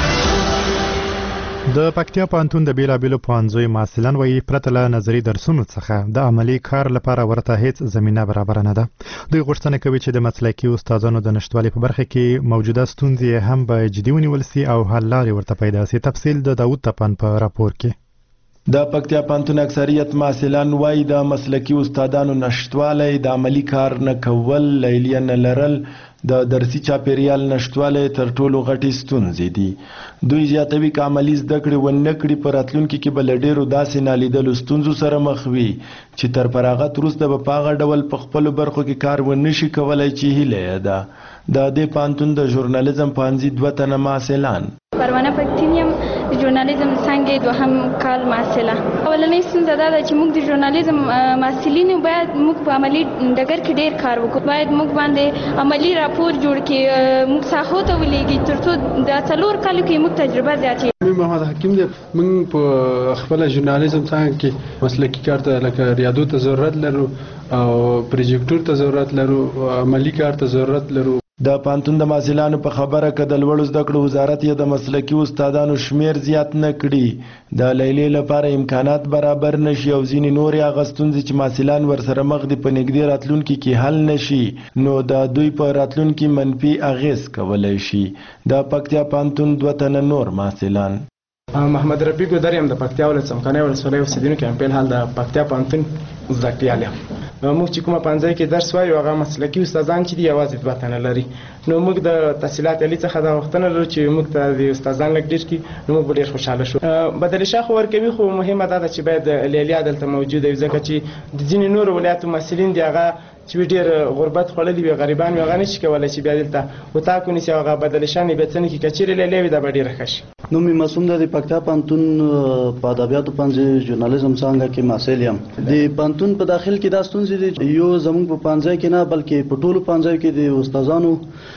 د پکتیا پوهنتون د بیلابیلو پوهنځیو محصلان وایي پرته له نظري درسونو څخه د عملي کار لپاره ورته هیڅ زمینه برابره نه ده. دوی غوښتنه کوي چې د مسلکي استادانو د نشتوالي په برخه کې موجوده ستونزې هم به جدي ونیول سي او حل لارې ورته پیدا سي. تفصیل د داود تپن په راپور کې. د پکتیا پوهنتون اکثریت محصلان وایي د مسلکي استادانو نشتوالی، د عملي کار نه کول، لیلیه نه لرل، د درسي چاپیریال نشتوالی تر ټولو غټې ستونزې دي. دوی زیاتوي که عملي زده کړې ونه کړي په راتلونکي کې به له ډېرو داسې نالیدلو ستونزو سره مخ وي چې تر فراغت وروسته به په هغه ډول په خپلو برخو کې کار ونه شي کولی چې هیله یې ده. د دې پوهنتون د ژورنالیزم پوهنځي دوه تنه محصلان پروانه پکتین یم، د ژورنالیزم څانګې دوهم کال محصله. اولنۍ ستونزه دا ده چې موږ د ژورنالیزم محصلینو باید موږ په عملي ډګر کې ډېر کار وکړو، باید موږ باندې عملي راپور جوړ کړي، موږ ساحو ته ولېږي تر څو د څلور کالو کې موږ تجربه زیاتې. محمد حکیم دی، موږ په خپل ژورنالیزم څانګه کې مسلکي کار ته لکه ریاضو ته ضرورت لرو او پروجیکټور ته ضرورت لرو، عملي کار ته ضرورت لرو. د پوهنتون د محصلانو په خبره که د لوړو زده کړو وزارت یې د مسلکي استادانو شمیر زیات نه کړي، د لیلیې لپاره امکانات برابر نشي او ځینې نورې هغه ستونزې چې محصلان ورسره مخ دي په نږدې راتلونکي کې حل نشي، نو د دوی په راتلونکي منفي اغیز کولی شي. د پکتیا پوهنتون دوه تنه نور محصلان محمد ربی ګودر یم، د پکتیا ولایت څمکنۍ ولسوالۍ اوسېدونکی یم. په حال د پکتیا پوهنتون زده کړیال یم. موږ چې کومه پوهنځی کې درس وایو هغه مسلکي استادان چې دي یوازې دوه تنه لري. نو موږ د تحصیلات عالي څخه دا غوښتنه لرو چې موږ ته د استادان لږ ډېر کړي، نو موږ به ډېر خوشحاله شو. بدل شاه خو ورکوي، خو مهمه دا ده چې باید لیلیه دلته موجوده وي، ځکه چې د ځینې نورو ولایتو محصلین دي هغه چې ډېر غربت خوړلي وي، غریبان وي، هغه نشي کولی چې بیا دلته وطاق ونیسي او هغه بدل شاه نه بیا څه نه کړي. که چېرې لیلیه وي دا به ډېره ښه شي. نوم مې معصوم دی، د پکتیا پوهنتون په ادبیاتو پوهنځي ژورنالیزم څانګه کې محصل یم. د پوهنتون په داخل کې دا ستونزې دي، یو زموږ په پوهنځي کې نه بلکې په ټولو پوهنځیو کې د استادانو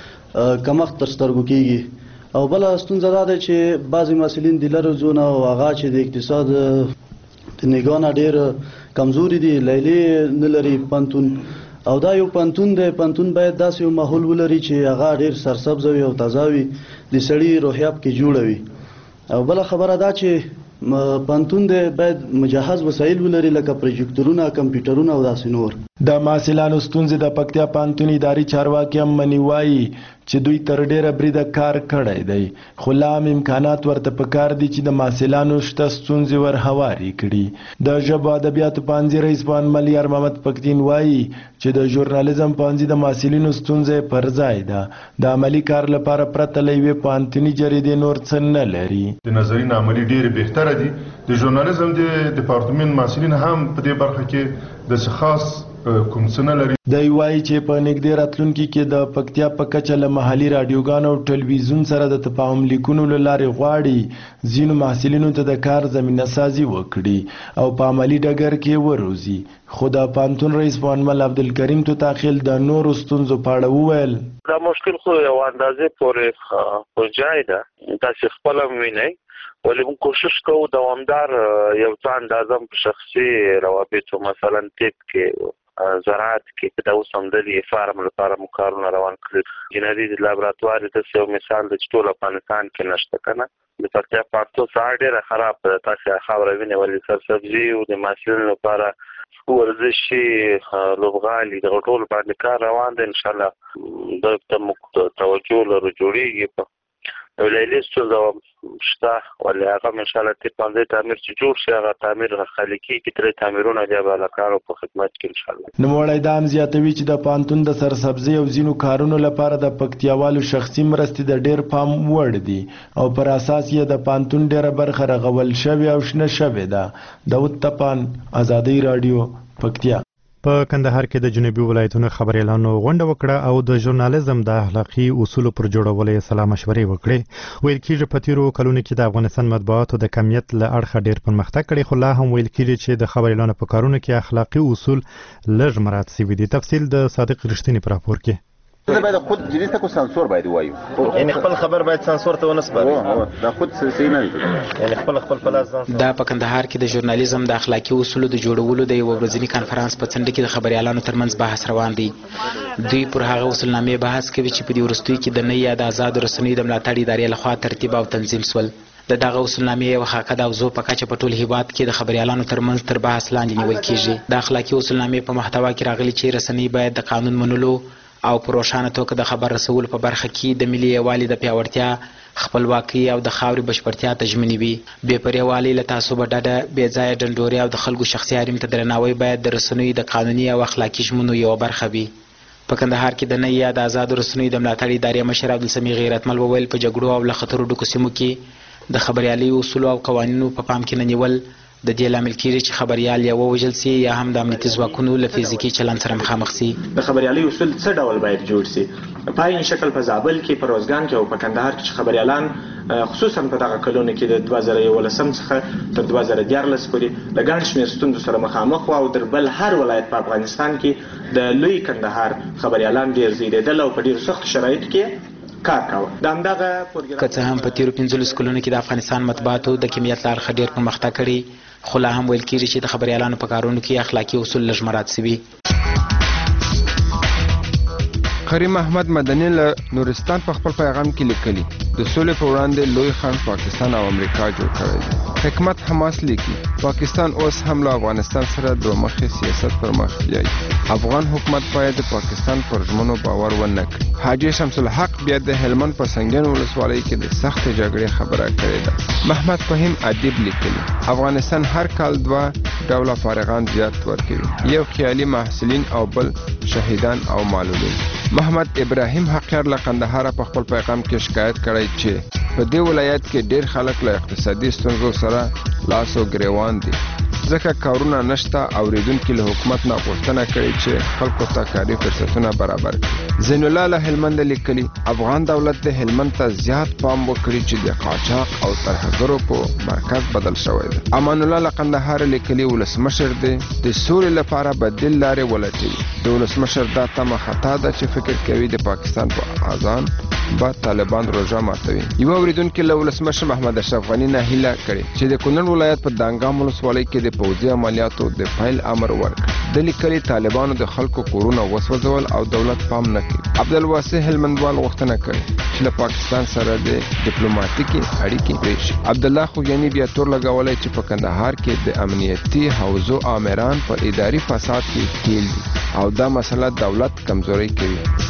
کمښت تر سترګو کېږي، او بله ستونزه دا ده چې بعضې محصلین د لرې ځونه او هغه چې د اقتصاد د نګاه نه ډېر کمزوري دي، لیلیې نه لري پوهنتون. او دا یو پوهنتون دی، پوهنتون باید داسې یو ماحول ولري چې هغه ډېر سرسبزه وي او تازه وي، د سړي روحیه پکې جوړه وي. او بله خبره دا چې پوهنتون دی باید مجهز وسایل ولري لکه پروجیکټورونه، کمپیوټرونه او داسې نور. د محصلانو ستونزې د پکتیا پوهنتون اداري چارواکي هم مني وایي چې دوی تر ډیره بریده کار کړی دی، خو لا هم امکانات ورته پکار دي چې د محصلانو شته ستونزې ور هوارې کړي. د ژبو ادبیاتو پوهنځي رئیس پوهنمل یار محمد پکتین وایي چې د ژورنالیزم پوهنځي د محصلینو ستونزې پر ځای ده، د عملي کار لپاره پرته له یوې پوهنتوني جریدې نور څه نه لري. د نظري نه عملي ډېرې بهتره دي. د ژورنالیزم د ډپارټمنټ محصلین هم په دې برخه کې د خاص کوم څه نه لري. دی وایي چې په نږدې راتلونکي کې د پکتیا په کچه له محلي راډیوګانو او ټلویزیون سره د تفاهم لیکونو له لارې غواړي ځینو محصلینو ته د کار زمینه سازي وکړي او په عملي ډګر کې وروزي. خو د پوهنتون رئیس پوهنمل عبدالکریم توتاخیل د نورو ستونزو په اړه وویل دا مشکل خو یو اندازې پورې په ځای ده، تاسې خپله هم وینئ، ولی موږ کوشش کوو دوامدار یو څه اندازه په شخصي روابطو مثلا طب کې زراعت کې دا اوس هم د فارم لپاره مو کارونه روان کړي. جنري لابراتوار داسې یو مثال دی چې ټول افغانستان کې نشته که نه. د پکتیا پوهنتون ساحه ډېره خراب ده، تاسې خاوره وینئ، ولې سرسبزي او د محصلینو لپاره ورزشي لوبغالي د ټول باندې کار روان دی ان شاء الله د ته توجه لرو جوړیږي په ولایت څخه شته ولې هغه ان شاء الله ته باندې تعمیر چې جوړ شي هغه تعمیر خالقي کې تر تعمیرونه دی به لکارو په خدمت کې ان شاء الله. نوموړی دام زیاتوي چې د پانتون د سرسبزي او ځینو کارونو لپاره د پکتیاوالو شخصي مرستې د ډیر پام وړ دي او پر اساس یې د پانتون ډیره برخه رغول شوی او شنه شوی ده. داود تپان، آزادۍ رادیو، پکتیا. په کندهار کې د جنوبي ولایتونو خبريالانو غونډه وکړه او د ژورنالیزم د اخلاقی اصولو پر جوړولو سلام مشورې وکړې. ویل کېږي په تیرو کلونو کې د افغانستان مطبوعاتو د کمیت له اړخه ډېر پرمختګ کړی، خو لا هم ویل کېږي چې د خبريالانو په کارونو کې اخلاقی اصول لږ مراعات شوي دي. تفصیل د صادق رښتینی په راپور کې. دا باید خود جديده کو سانسور باید وایو، یعنی خپل خبر باید سانسور ته ونسپاري. دا خود صحیح نه دی، یعنی خپل خپل پلاس ځان. دا په کندهار کې د ژورنالیزم د اخلاقی اصولو د جوړولو د یو ورځني کانفرنس په څنډه کې د خبريالانو ترمنځ بحث روان دی. دوی پر هغه اصولنامې بحث کوي چې په دې وروستیو کې د نه یا د آزاد رسنیو د ملاتړ ادارې لخوا ترتیب او تنظیم شول. د دغه اصولنامې یو خاکه د اوزو په کچه په ټول هیواد کې د خبريالانو ترمنځ تر بحث لاندې نیول کېږي. د اخلاقی اصولنامې په محتوا کې راغلي چې رسنۍ باید د قانون منلو او په روښانه توګه د خبر رسولو په برخه کې د ملي یووالي د پیاوړتیا، خپلواکۍ او د خاورې بشپړتیا تضمیني وي. بې پرېوالي له تعصبه ډډه، بې ځایه ډنډوري او د خلکو شخصي حریم ته درناوی باید د رسنیو د قانوني او اخلاقي ژمنو یوه برخه وي. په کندهار کې د نه یا د آزادو رسنیو د ملاتړ ادارې مشر عبدالسمیع غیرتمل وویل په جګړو او له خطرو ډکو سیمو کې د خبریالۍ اصولو او قوانینو په پام کې نه نیول د دې لامل کېږي چې خبریال یا ووژل سي یا هم د امنیتي ځواکونو له فزیکي چلند سره مخامخ سي. د خبریالۍ اصول څه ډول باید جوړ سي؟ په عین شکل په زابل کې، په روزګان کې او په کندهار کې چې خبریالان خصوصا په دغه کلونو کې د دوه زره یولسم څخه تر دوه زره دیارلس پورې له ګڼ شمېر ستونزو سره مخامخ وو او در بل هر ولایت په افغانستان کې د لوی کندهار خبریالان ډېر زیږېدل او په ډېرو سختو شرایطو کې کار کاوه. د همدغه که څه هم په تېرو پنځلسو کلونو کې د افغانستان مطبوعاتو د کمیت له اړخه ډېر پرمختګ کړی، خو لا هم ویل کېږي چې د خبریالانو په کارونو کې اخلاقي اصول لږ مراعات شوي. کریم احمد مدني له نورستان په خپل پیغام کې لیکلي د سولې په وړاندې لوی خنډ پاکستان او امریکا جوړ کړی دی. حکمت حماس لیکي پاکستان اوس هم له افغانستان سره دوه مخې سیاست پر مخ بیایي. افغان حکومت باید د پاکستان پر ژمنو باور ونه کړي. حاجي شمس الحق بیا د هلمند په سنگین ولسوالۍ کې د سخت جګړې خبره کړې ده. محمد فهیم ادیب لیکلي افغانستان هر کال دوه ډوله فارغان زیات ورکوي، یو خیالي محصلین او بل شهیدان او معلولین. محمد ابراهیم حقیار له قندهار په خپل پیغام کې شکایت کړی چې په دې ولایت کې ډیر خلک له اقتصادي ستونزو سره لاس او ګریوان دي، ځکه کارونه نشته. اوریدونکو له حکومت نه غوښتنه کړې چې خلکو ته کاري فرصتونه برابر کړي. زین الله له هلمند لیکلي افغان دولت د هلمند ته زیات پام وکړي چې د قاچاق او ترهګرو په مرکز بدل شوی دی. امان الله له قندهار لیکلي ولسمشر دی د سولې لپاره بدیل لارې ولټوي. د ولسمشر دا تمه خطا ده چې فکر کوي د پاکستان په اذان با طالبان روزه ماتوي. یو اوریدونکو له ولسمشر محمد اشرف غنی نه هیله کړې چې د کونړ ولایت په دانګام ولسوالۍ کې د پوځي عملیاتو د فایل امر ورکړ. د لیکلي طالبانو د خلکو کورونه وسوځول او دولت پام نه کوي. عبدالواسع هلمندوال غوښتنه کوي چې له پاکستان سره د ډیپلوماټیکي اړیکې پرې شي. عبدالله خوګیاني بیا تور لګولی چې په کندهار کې د امنیتي حوزو آمران په اداري فساد کې ښکیل دي او دا مسله دولت کمزوري کوي.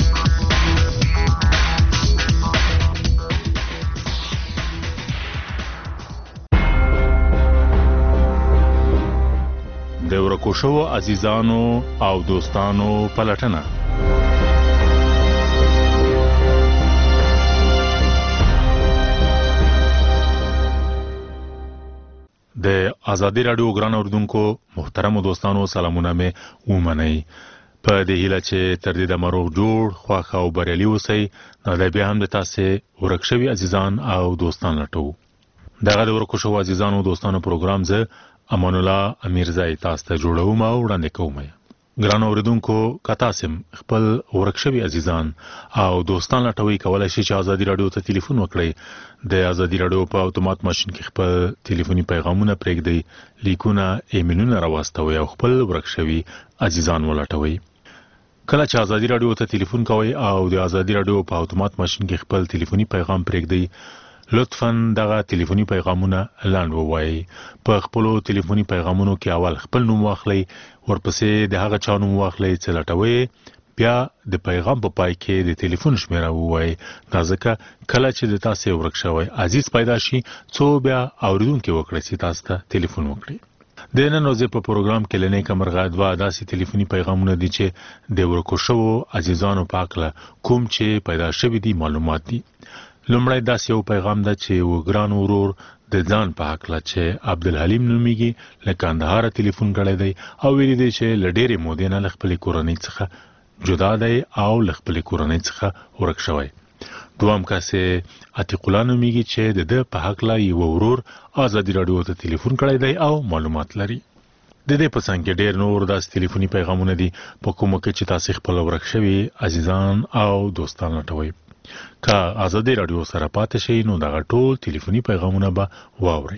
د ورکو شوو عزیزانو او دوستانو پلټنه. د آزادی رادیو ګران اوریدونکو محترم دوستانو سلامونه مې ومنئ. په دې هیله چې تر دې د مروغ جوړ خواخ او بریالي اوسئ. نو د بیا هم د تاسې ورک شوي عزیزان او دوستان لټو. دغه د ورکو شوو عزیزانو او دوستانو پروګرام زه امان الله امیرزای تاسو ته جوړوم او وړاندې کوم. ګران اوریدونکو که تاسو خپل ورک شوي عزیزان او دوستان لټوي کولای شئ چې آزادی رادیو ته ټلیفون وکړئ. د آزادی رادیو په اتومات ماشين کې خپل ټلیفوني پیغامونه پرېږدئ، لیکونه ایمیلونه راواستوي او خپل ورک شوي عزیزان ولټوي. کله چې آزادی رادیو ته ټلیفون کوئ او د آزادی رادیو په اتومات ماشين کې خپل ټلیفوني پیغام پرېږدئ لطفاً دغه ټلیفوني پیغامونه لاندې ووایي. په خپل ټلیفوني پیغامونو کې اول خپل نوم واخلئ، ورپسې د هغه چا نوم واخلئ چې لټوي، بیا د پیغام په پای کې د ټلیفون شمیره ووایي. دا ځکه کله چې د تاسو ورک شوی عزیز پیدا شي څو بیا اوریدونکو وکړي چې تاسو ته ټلیفون وکړي. د نن ورځې په پروګرام کې لنې کمرغه دوا داسې ټلیفوني پیغامونه دي چې د ورکو شوو عزیزانو په اړه کوم چې پیدا شوی دي معلومات دي. لومړی داسې یو پیغام ده چې و ګران ورور د ځان په اړه چې عبدالحلیم نومیږي له کندهار ټلیفون کړی دی او ویلي دی چې له ډېرې مودې نه له خپلې کورنۍ څخه جدا دی او له خپلې کورنۍ څخه ورک شوی. دوام کس عتیق الله نومیږي چې د ده په حق لا یو ورور آزادي راډیو ته ټلیفون کړی دی او معلومات لري. د دې په څنګ کې ډېر نور داسې ټلیفوني پیغامونه دي په کومو کې چې تاسو خپل ورک شوي عزیزان او دوستان لټوئ. که آزادي راډیو سره پاتې شئ نو دغه ټول ټلیفوني پیغامونه به واورئ.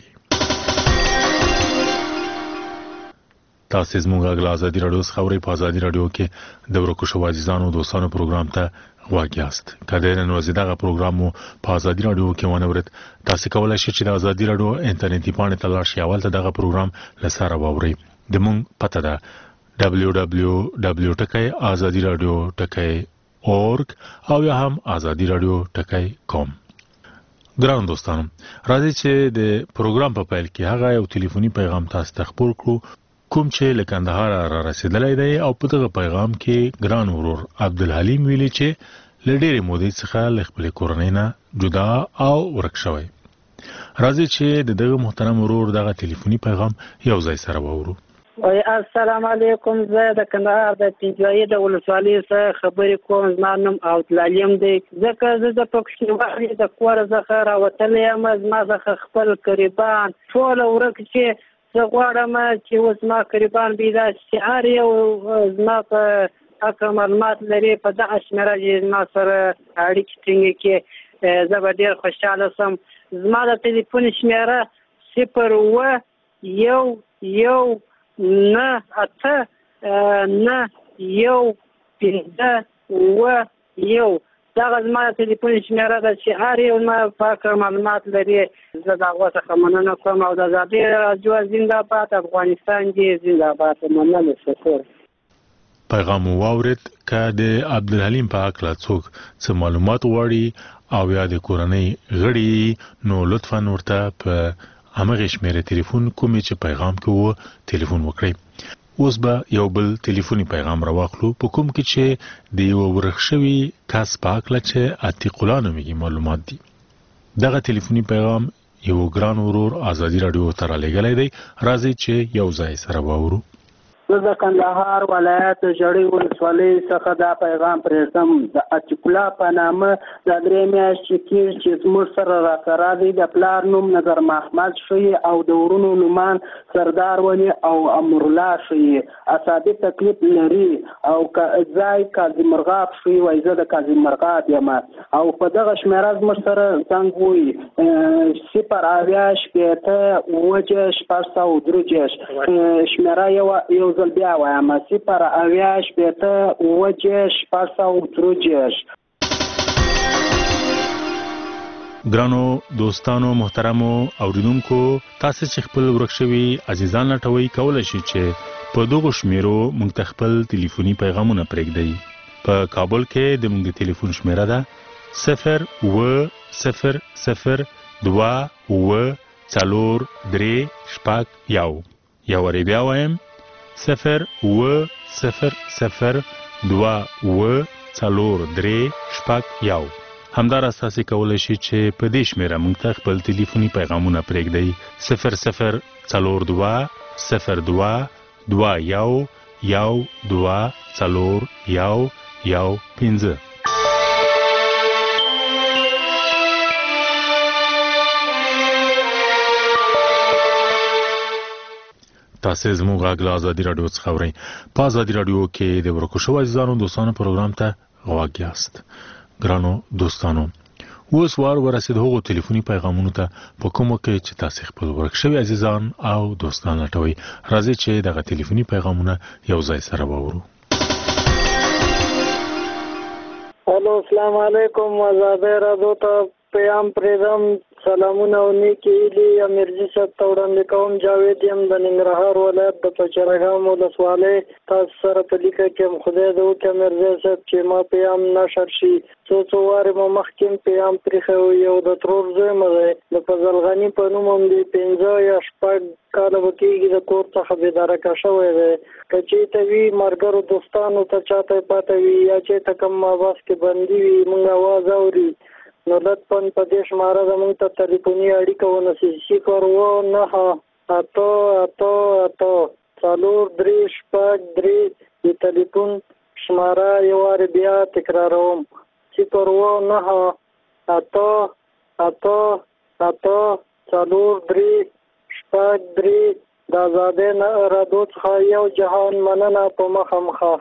تاسو زموږ غږ آزادي راډیو څخه اورئ. په آزادي راډیو کې د ورکو شوو عزیزانو دوستانو پروګرام ته غوږ یاست. که د نن ورځې دغه پروګرام مو په آزادي راډیو کې ونه اورئ، تاسو کولی شئ چې د آزادي راډیو انټرنیټي پاڼې ته لاړ شئ، اول ته دغه پروګرام له سره واورئ. زموږ پته ده دبلیو دبلیو دبلیو ټکی آزادي راډیو ټکی اورګ او یا هم آزادي راډیو ټکی کام. ګران دوستانو، راځئ چې د پروګرام په پیل کې هغه یو ټلیفوني پیغام تاسو ته خپور کړو کوم چې له کندهار را رسیدلی دی او په دغه پیغام کې ګران ورور عبدالحلیم ویلي چې له ډېرې مودې څخه له خپلې کورنۍ نه جدا او ورک شوی. راځئ چې د دغه محترم ورور دغه ټلیفوني پیغام یو ځای سره واورو. السلام علیکم، زه د کندهار د پنځوایي د ولسوالۍ څخه خبرې کوم. زما نوم عبدالحلیم دی. ځکه زه د پکښتنوالي د کور څخه راوتلی یم. زما څخه خپل قریبان ټوله ورک چې زه غواړم چې اوس زما قریبان پیدا شي، هر یو زما په حقه معلومات لري په دغه شمېره چې زما سره اړیکې ټینګې کړي، زه به ډېر خوشحاله شم. زما د ټلیفون شمېره صفر اوه یو یو نه اته نه یو پنځه اوه یو. دغه زما د ټلیفون شمېره ده چې هر یو زما په حقه معلومات لري. زه د هغو څخه مننه کوم او د ازادي راډیو زنده‌باد، افغانستان دې زنده‌باد. مننه، شکر. پیغام واورید که د عبدالحلیم په حق لا څوک څه معلومات غواړي او یا د کورنۍ غړي نو لطفاً ورته په همغه شمیره ټلیفون کومې چې پیغام کې وو ټلیفون وکړئ. اوس به یو بل ټلیفوني پیغام راواخلو په کوم کې چې د یو ورک شوي کس په حق لا چې عتیق الله نومیږي معلومات دي. دغه ټلیفوني پیغام یو ګران ورور آزادي راډیو ته رالیږلی دی. راځئ چې یو ځای سره واورو. زه د کندهار ولایت ژړۍ ولسوالۍ څخه دا پیغام پرېږدم. د عتیق الله په نامه د درې میاشتې کېږي چې زموږ سره راقرار دی. د پلار نوم نظر محمد ښیي او د ورونو نومان سردار ولي او امرالله ښیي. اعصابي تکلیف لري او ځای کاظم مرغاب ښیي، وایي زه د کاظم مرغاب یم او په دغه شمېره زموږ سره زنګ ووایي صفر اویا شپېته اووه دېرش شپږ سوه درې دېرش. شمېره یو ځل بیا وایم صفر اویا شپېته اووه دېرش شپږ سوه درې دېرش. ګرانو دوستانو، محترمو اوریدونکو، تاسو چې خپل ورک شوي عزیزان لټوئ کولی شئ چې په دغو شمیرو موږ ته خپل ټلیفوني پیغامونه پرېږدئ. په کابل کې د موږ د ټلیفون شمیره ده صفر اوه صفر صفر دوه اوه څلور درې شپږ یو. یو وارې بیا وایم صفر اوه صفر صفر دوه اوه څلور درې شپږ یو. همداراز تاسو کولی شئ چې په دې شمیره موږ ته خپل ټلیفوني پیغامونه پرېږدئ. صفر صفر څلور دوه صفر دوه دوه یو یو دوه څلور یو یو پنځه. تاسو زموږ غږ له ازادي راډیو څخه اورئ. په ازادي راډیو کې د ورکو شوو عزیزانو دوستانو پروګرام ته غوږ یاست. ګرانو دوستانو، اوس وار ورسید هغو ټلیفوني پیغامونو ته په کومو کې چې تاسو خپل ورک شوي عزیزان او دوستان لټوئ. راځئ چې دغه ټلیفوني پیغامونه یو ځای سره واورو. هلو، السلام علیکم. ازادي راډیو ته پیغام پرېږدم سلامونه او نیکې هیلې امیرجي صاحب ته وړاندې کوم. جاوید یم د ننګرهار ولایت د پچرګام ولسوالۍ. تاسو سره په لیکه کې هم خدای دې وکړي امیرجي صاحب چې ما پیام نشر شي. څو څو وارې مو مخکې پیام پرېښی یو د ترور زوی مه دی د فضل غني په نوم هم دی پنځه یا شپږ کاله به کېږي د کور څخه بېدارکه شوی دی. که چېرته وي ملګرو دوستانو ته چاته یې پاته وي یا چېرته کوم مابس کې بندي وي موږ اواز اوري نو لطفا په دې شماره زموږ ته تلیفوني اړیکه ونیسئ. صفر اووه نهه اته اته اته څلور درې شپږ درې د تلیفون شماره یو وارې بیا تکراروم. صفر اووه نهه اته اته اته څلور درې شپږ درې د آزادۍ رادیو څخه یو جهان مننه په مخه مخه.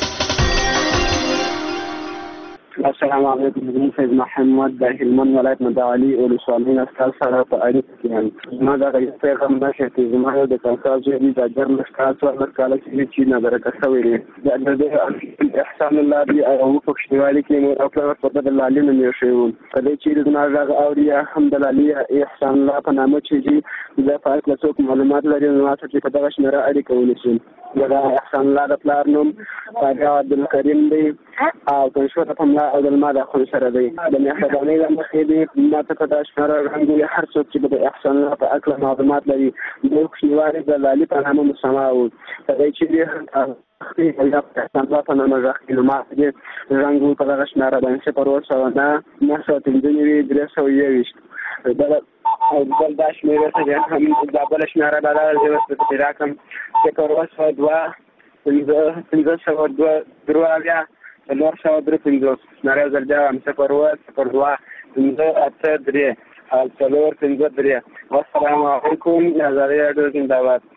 السلام علیکم. زموږ فیض محمد د هلمند ولایت نه د علي ولسوالۍ نه ستاسو سره په اړیکه کې یم. زما دغه یو پیغام دا شی چې زما یو د کاکا زوی دی د ګرمه ښکار څوارلس کاله کېږي چې نابرکه شوی دی. د ده احسان الله دی او موږ په پښتونولي کې مور او پلار ورته د لالي نوم ایښی وو. که دی چېرې زما غږ اوري یا هم د لالي احسان الله په نامه چې دي زه په هکله څوک معلومات لري نو ما ته چې په دغه شمېره اړیکه ونیسي. د احسان الله د پلار نوم تاجا عبدالکریم دی او پنځه په ملا او د لمر اخوان سره دی. د مهربانۍ له مخې دی ما ته په دا شمېره رنګوي هر څوک چې د احسان الله په هکله معلومات لري. د کوچنیوالي د لالي په نامه مسما و. که دی چې دی یا احسان الله په نامه غږ کړي نو ما ته دې رنګوي په دغه شمېره باندې صفر اووه سوه نه نهه سوه پنځه نوي درې سوه یوویشت. او بل دا شمېره ته هم دا بله شمېره به دا زه اوس پکې راکړم صفر اووه سوه دوه پنځه پنځه سوه دوه درې اویا څلور سوه درې پنځوس. شمېره یو ځل بیا وایم صفر اووه صفر دوه پنځه اته درې او څلور پنځه درې. والسلام علیکم. د آزادۍ راډیو زنده باد.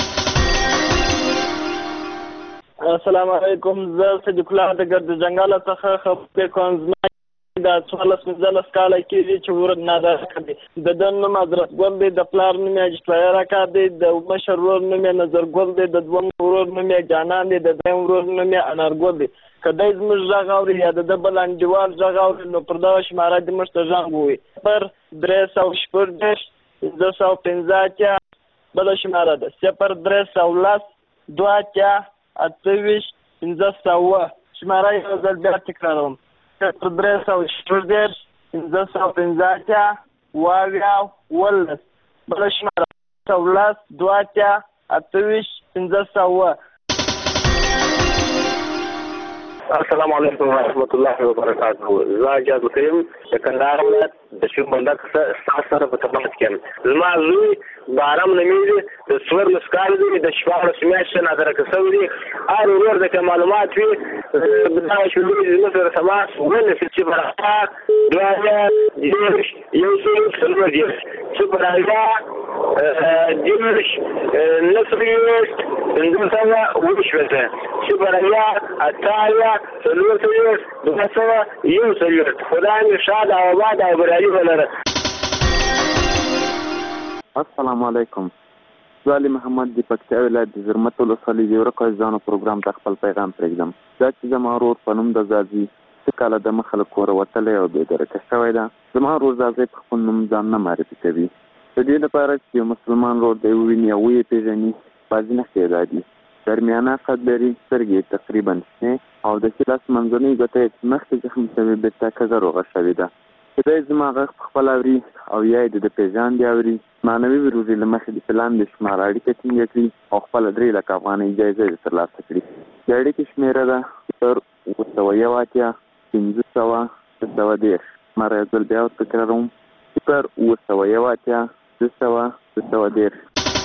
السلام علیکم. زه صدیق الله د ګرد جنګاله څخه خبرې کوم. زما دا څوارلس پنځلس کاله کېږي چې ورور نادرکه دی. د ده نوم حضرت ګل دی، د پلار نوم یې حاجي رکا دی، د مشر ورور نوم یې نظر ګل دی، د دویم ورور نوم یې جانان دی، د دریم ورور نوم یې انارګل دی. که دی زموږ غږ اوري یا د ده بل انډیوال غږ اوري نو پر دغه شماره دې موږ ته غږ ووایي. صفر درې سوه شپږ دېرش پنځه سوه پنځه اتیا بله شماره ده. صفر درې سوه لس دوه اتیا اته ویشت پنځه سوه. شماره یو ځل بیا تکراروم. صفر درې سوه شپږ دېرش پنځه سوه پنځه اتیا اووه اویا اوولس. بله شماره سوه لس دوه اتیا اته ویشت پنځه سوه. السلام علیکم ورحمۃ اللہ وبرکاتہ. زه اجازه کوم د کندهار ولایت د شیخ بندک ستاسو سره په تماس کې یم. زما زوی بارم نومیږي د څوارلس کال دی د شپاړس میاشتې نادرکه شوی دی. هر ورور د که معلومات وي دغه شولي زموږ سره تماس ونیسي چې برابر دوه اویا دېرش یو سل څلور دېرش صفر اویا دېرش نهه څلوېښت پنځه سوه اووه شپېته صفر اویا اته اویا څلور څلوېښت دوه سوه یو څلوېښت. خدای مې شاد او آباد او بریالي ولره. السلام علیکم. زه علي محمد د پکتیا ولایت د زرمت ولسوالۍ د ورکو عزیزانو پروګرام ته خپل پیغام پرېږدم. دا چې زما ورور په نوم د ځاځي څه کاله دمخه له کوره وتلی او بېدرکه شوی ده. زما ورور ځاځی په خپل نوم ځان نه معرفي کوي. د دې لپاره چې یو مسلمان ورور دی وویني او ویې پېژني بعضې نښې یې دا دي: درمیانه قد لري، سترګې یې تقریبا شنې او د ښي لاس منځنۍ ګوته یې مخکې زخم شوې بېرته کږه روغه شوې ده. چې دی زما غږ په خپله اوري او یا یې د ده پېژاندې اوري معنوي وروژې له مخې د پلان د شماره اړیکه ټینګه کړي او خپله درې لکه افغانۍ جایزه یې ترلاسه کړي. د اړیکې شمېره ده صفر اووه سوه یو اتیا پنځه سوه شپږ سوه دېرش. شماره یو ځل بیا ورته تکراروم: صفر اووه سوه یو اتیا شپږ سوه شپږ سوه دېرش.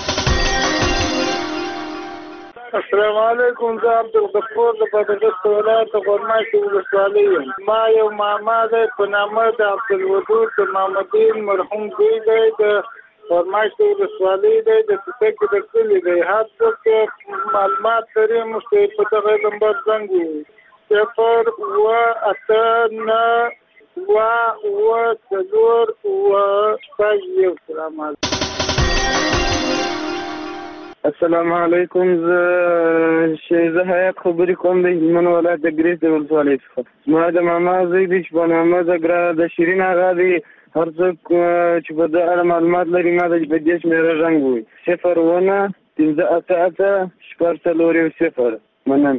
السلام علیکم. زه عبدالغفور د بادغیس ولایت د غورماشي ولسوالۍ یم. ما یو ماما دی په نامه د عبدالودود د محمدین مرحوم زوی دی د غورماشي ولسوالۍ دی د سیسکې د کلي دی. هر څوک معلومات لري موږ ته په دغه نمبر زنګ ووهي: صفر اووه اته نهه اووه اووه څلور اووه شپږ یو. سلام علیکم. السلام علیکم. زه شیزه حیات خبرې کوم د هلمند ولایت د ګریس د ولسوالۍ څخه. زما د ماما زوی دی چې په نامه د ګره د شیرین اغا دی هر څوک چې په دې اړه معلومات لري ما ته په دې شمېره زنګ ووهي صفر اووه پنځه اته اته شپږ څلور یو صفر. مننه.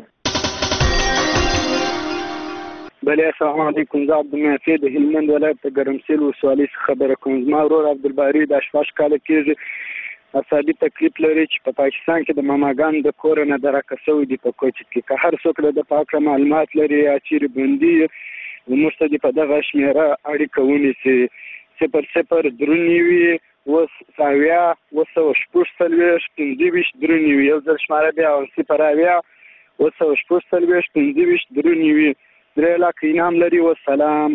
بله السلام علیکم. زه عبدالمنافع د هلمند ولایت د ګرمسیر ولسوالۍ څخه خبره کوم. زما ورور عبدالباري د شپږ کاله کېږي اعصابي تکلیف لري چې په پاکستان کې د ماماګانو د کور نه درکه شوی دي په کوچ کې. که هر څوک د په هکله معلومات لري یا چیرې بندي موږ ته دې په دغه شمېره اړیکه ونیسي صفر صفر درې نوي اوه اویا اوه سوه شپږ څلوېښت پنځه ویشت درې نوي. یو ځل شماره بیا صفر اویا اوه سوه شپږ څلوېښت پنځه ویشت درې نوي. درې لاکه انعام لري. والسلام.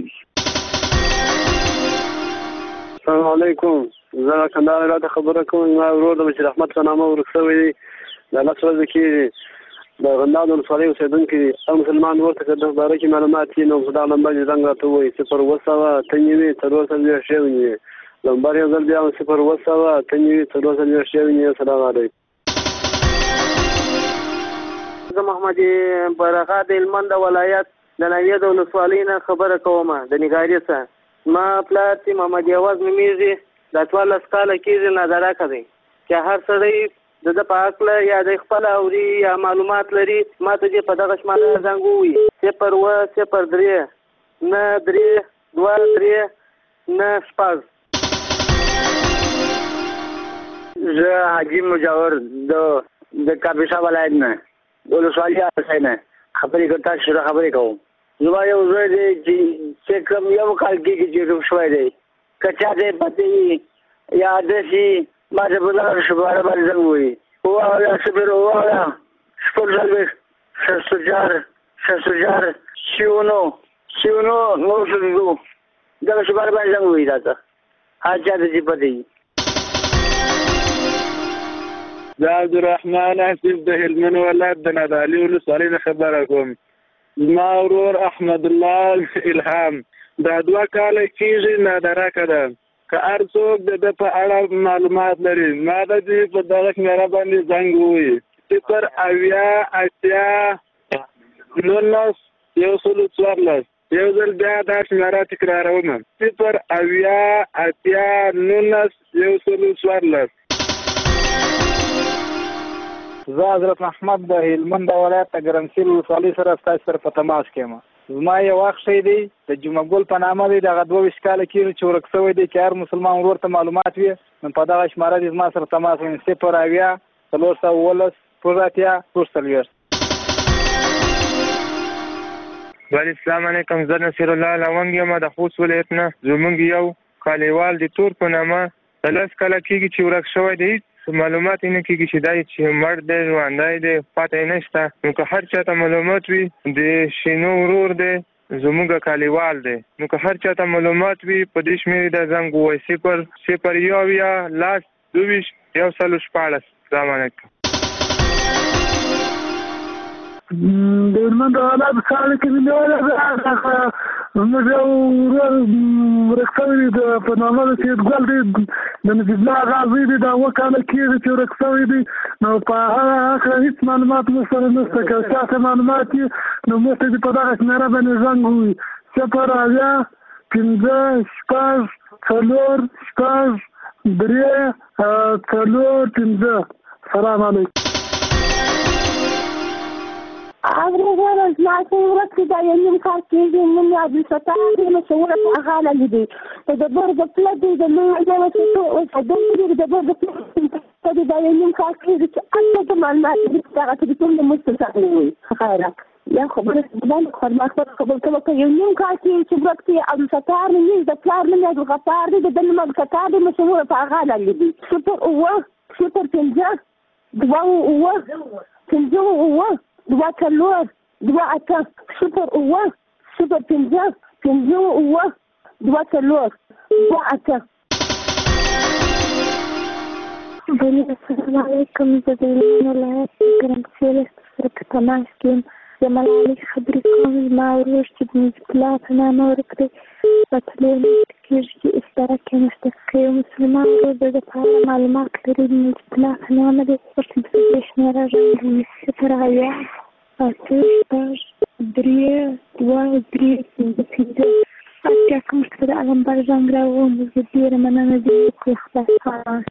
السلام علیکم. زه د کندهار ولایت خبره کوم. زما ورور د بشیر احمد په نامه ورک شوی دی. د لس ورځې کېږي د غنداو د ولسوالۍ اوسېدونکی دی. او مسلمان ورته که د باره کې معلومات وي نو په دغه نمبر یې زنګ راته ووایي صفر اوه سوه اته نوي څلور څلوېښت یو نوي. نمبر یو ځل بیا صفر اوه سوه اته نوي څلور څلوېښت یو نوي. السلام علیکم. زه محمد برغه د هلمند ولایت د نوید ولسوالۍ نه خبره کوم د نګاري څخه. ما پلار چې محمد یواز نومیږي د څوارلس کاله کېږي نادراکه دی چې هر سړی د ده په هکله یا د خپله اوري یا معلومات لري ما ته دې په دغه شماره زنګ ووایي صفر اوه صفر درې نه درې دوه درې نه شپږ. زه حاجي مجاور د د کاپیسا ولایت نه ولسوالۍ اسای نه خبرې کوم. تاسو سره خبرې کوم. زما یو زوی دی چې کوم یو کال کېږي چې ډوب شوی دی. که چا دی پته یا داسې ما ته په دغه شماره باندې زنګ ووایي اوه اویا صفر اوه اویا شپږ څلوېښت شپږ چار شپږ چار شیونو شیونو نو شلو دغه شماره باندې زنګ ووایي. راته هر چا ته چې پته وي. زه عبدالرحمن حفیظ د هلمند ولایت د نادعلي ولسوالۍ نه خبره کوم. زما ورور احمد الله الهام دا دوه کاله کېږي نادراکه ده. که هر څوک د ده په اړه معلومات لري ما ته دې په دغه شمېره باندې زنګ ووایي صفر اویا اتیا نولس یو سلو څوارلس. یو ځل بیا دا شمېره تکراروم صفر اویا اتیا نولس یو سلو څوارلس. زه حضرت محمد د هلمند ولایت د ګرمسیر ولسوالۍ سره ستاسو سره په تماس کې یم. زما یو اخښی دی د جمعه ګل په نامه دی. دغه دوه ویشت کاله کېږي چې ورک شوی دی. چې هر مسلمان ورور ته معلومات وي نو په دغه شماره دې زما سره تماس ونیسي صفر اویا څلور سوه اوولس شپږ اتیا شپږ څلوېښت. بله السلام علیکم. زه نصیر الله لونګ یم د خوست ولایت نه. زموږ یو کلیوال د تور په نامه د لس کاله کېږي چې ورک شوی دی. معلومات یې نه کېږي چې دا چې مړ دی ژوندی دی پته یې نشته. نو که هر چا ته معلومات وي د شینو ورور دی زموږ کلیوال دی نو که هر چا ته معلومات وي په دې شمېرې د زنګ ووایي صفر صفر یو اویا لس دوه ویشت یو سلو شپاړس. السلام علیکم. د هلمند ولایت ښار کې مې نیولی زموږ یو ورور ورک شوی دی په نامه د سیدګل دی د نجیب الله غازي دی. دا اووه کاله کېږي چې ورک شوی دی. نو په هغه هکله هېڅ معلومات موږ سره نشته. که چا ته معلومات وي نو موږ ته دې په دغه شمېره باندې زنګ ووایي صفر اویا پنځه شپږ څلور شپږ درې څلور پنځه. السلام علیکم. اورېدل زما ورک دی. دا یو نیم کال کېږي. نوم یې عبدالستار دی. مشهوره پاغاله لیدي د ډبرو د پله دی د لوی اوسېدونکی دی د ډبرو د پله دی. دا یو نیم کال کېږي چې هلته ته معلومات لري چې دغه ټلیفون د موږ څه سره ووایي. خیرات یا خبره باندې خورما خبره خبره کوه که یو نیم کال کېږي چې ورک دی. عبدالستار نوم د پلار نوم یې عبدالغفار دی. د ده نوم عبدالستار دی. مشهوره پاغاله لیدي صفر اووه صفر پنځه دوه اووه پنځه اووه دوه څلور دوه اته صفر اووه صفر پنځه پنځه اووه دوه څلور دوه اته. السلام علیکم. زه د هلمند ولایت ګرمسیر سره په تماس کې یم. جمال علي خبرې کوم. زما ورور چې د نجیب الله په نامه ورک دی په څلور میاشتې کېږي چې اداره کې نشته. که یو مسلمان ورور د ده په اړه معلومات لري د نجیب الله په نامه دی ورته د دې شمېره راوړي صفر اویا اته شپږ درې دوه درې پنځه پنځه. اړتیا کوم چې د علمبر زنګ راووم زه ډېره مننه دې وکړې خدای پاک.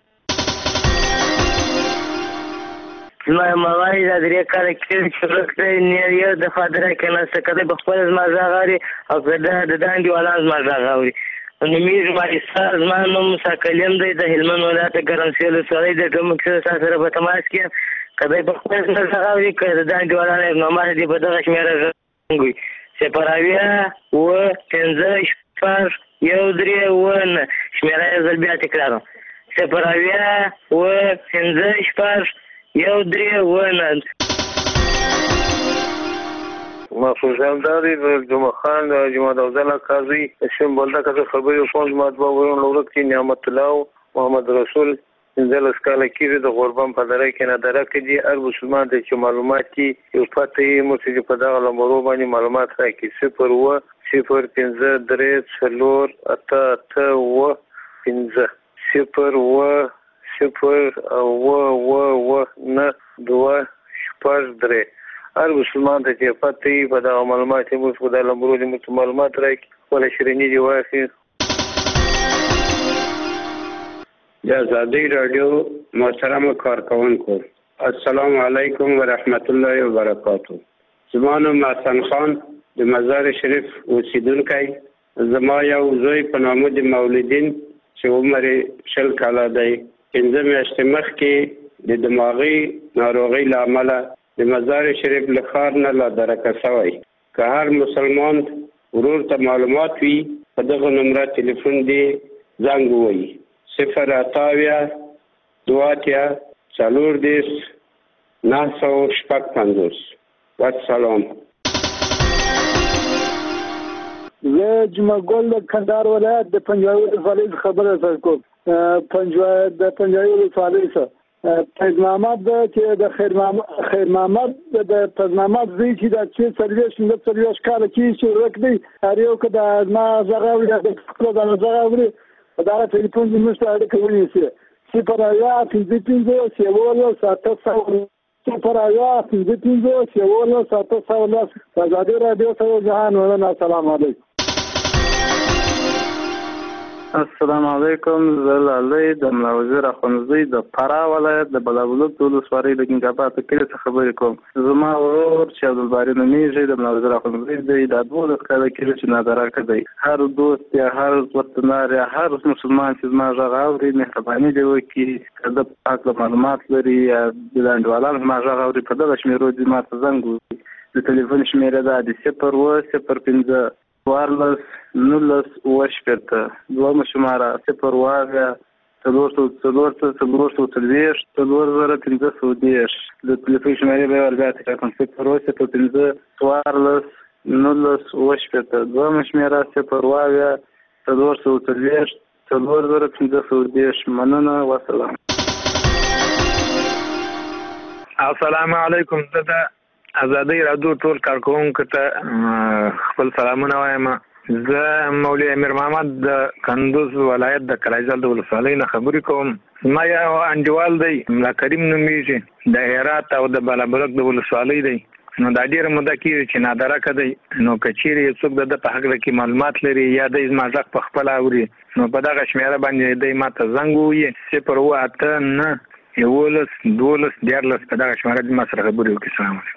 زما مامای دا درې کاله کېږي چې ورک دی یو دفعه دره کېناسته که دی په خپله زما غږ اوري او که ده د دانګې والان زما غږ اوري. نومي زما عیسی زما نوم موسی کلیم دی د هلمند ولایت ګرمسیر ولسوالۍ د ډمک سره تا سره په تماس کې یم. که دی په خپله زما غږ اوري که د دانګې والان ابن عمر دی په دغه شمېره غږ وي صفر اویا اوه پنځه شپږ یو درې اوه نه شمېره یې ځل بیا تکرارم صفر اویا اوه پنځه شپږ یو درې اوه نه. محفوظ همداري د جمعه خان د جمعه دوزله قاضي شم بولده که خبرې وکړم زما دوه ورونه ورک دي نعمت الله او محمد رسول پنځلس کاله کېږي د غوربند په دره کې نادره کې دي. هر مسلمان دی چې معلومات کې یو پته یې موږ چې په دغه لمبرو باندې معلومات راکړي صفر اوه صفر پنځه درې څلور اته اته اوه پنځه صفر اوه صفر اوه اوه اوه نه دوه شپږ درې. هر مسلمان ته چې پته یې په دغه معلومات یې موږ په دغه لمبرو دې موږ معلومات راکړي خپله شیریني دې واخلي. د ازادي راډیو محترم کارکونکو السلام علیکم و رحمت الله و برکاته. زما نوم حسن خان د مزار شریف اوسیدونکی. زما یو زوی په نامه د مولدین چې عمر شل کاله دی پنځه میاشتې مخکې د دماغي ناروغۍ له امله د مزار شریف له ښار نه لا درکه شوی. که هر مسلمان ورور ته معلومات وي په دغه نمره تلیفون دی زنګ ووهي صفر اته اویا دوه اتیا څلور دېرش نهه سوه شپږ پنځوس. والسلام. زه جمعه ګل د کندهار ولایت د پنجوایي ولسوالۍ خبره سره کوم. پنجوایي د پنجوایي ولسوالۍ څخه فیض محمد چې د خیر محمد خیر محمد د فیض محمد زوی چې د چې څلوېښت پنځه څلوېښت کاله کېږي چې ورک دی هر یو که د زما غږ اوري د خپله د غږ اوري په دغه ټلیفون زموږ سره اړیکه ونیسي صفر اویا پنځه پنځوس یولس اته سوه صفر اویا پنځه پنځوس یولس اته سوه لس. په ازادي راډیو سره جهان مننه. السلام علیکم. السلام علیکم. زه لالی د ملا وزیر اخوندزی د فراه ولایت د بلابلوک د ولسوالۍ د ګنګاباد کلي څخه خبرې کوم. زما ورور چې عبدالباري نومیږي د ملا وزیر اخوندزی دی دا دولس کاله کېږي چې نادراکه دی. هر دوست یا هر وطندار یا هر مسلمان چې زما غږ اوري مهرباني دې وکړي که د په هکله معلومات لري یا د انډیوالان زما غږ اوري په دغه شمېرو دې ما ته زنګ وکړي. د ټلیفون شمېره دا د صفر اوه صفر پنځه څوارلس نولس اوه شپېته. دویمه شماره صفر اوه اویا څلور سوه څلور سوه څلور سوه څلوېښت څلور زره پنځه سوه دېرش. د ټلیفون شمېرې به یې ور بیا تکرار کړم صفر اوه صفر پنځه څوارلس نولس اوه شپېته. دویمه شمېره صفر اوه اویا څلور سوه څلوېښت څلور زره پنځه سوه دېرش. مننه. وسلام. السلام علیکم. زه د ازادي راډیو ټول کارکوونکو ته خپل سلامونه وایم. زه مولوي امیر محمد د کندوز ولایت د کراجل د ولسوالۍ نه خبرې کوم. زما یو انډیوال دی ملا کریم نومیږي د هرات او د بلابلک د ولسوالۍ دی. نو دا ډېره موده کېږي چې نادرکه دی. نو که چیرې یو څوک د ده په هکله کې معلومات لري یا دی زما غږ په خپله اوري نو په دغه شمېره باندې دی ما ته زنګ ووهي صفر اوه اته نه یولس دولس دیارلس په دغه شمېره دې ما سره خبرې وکړي. سلام علیکم.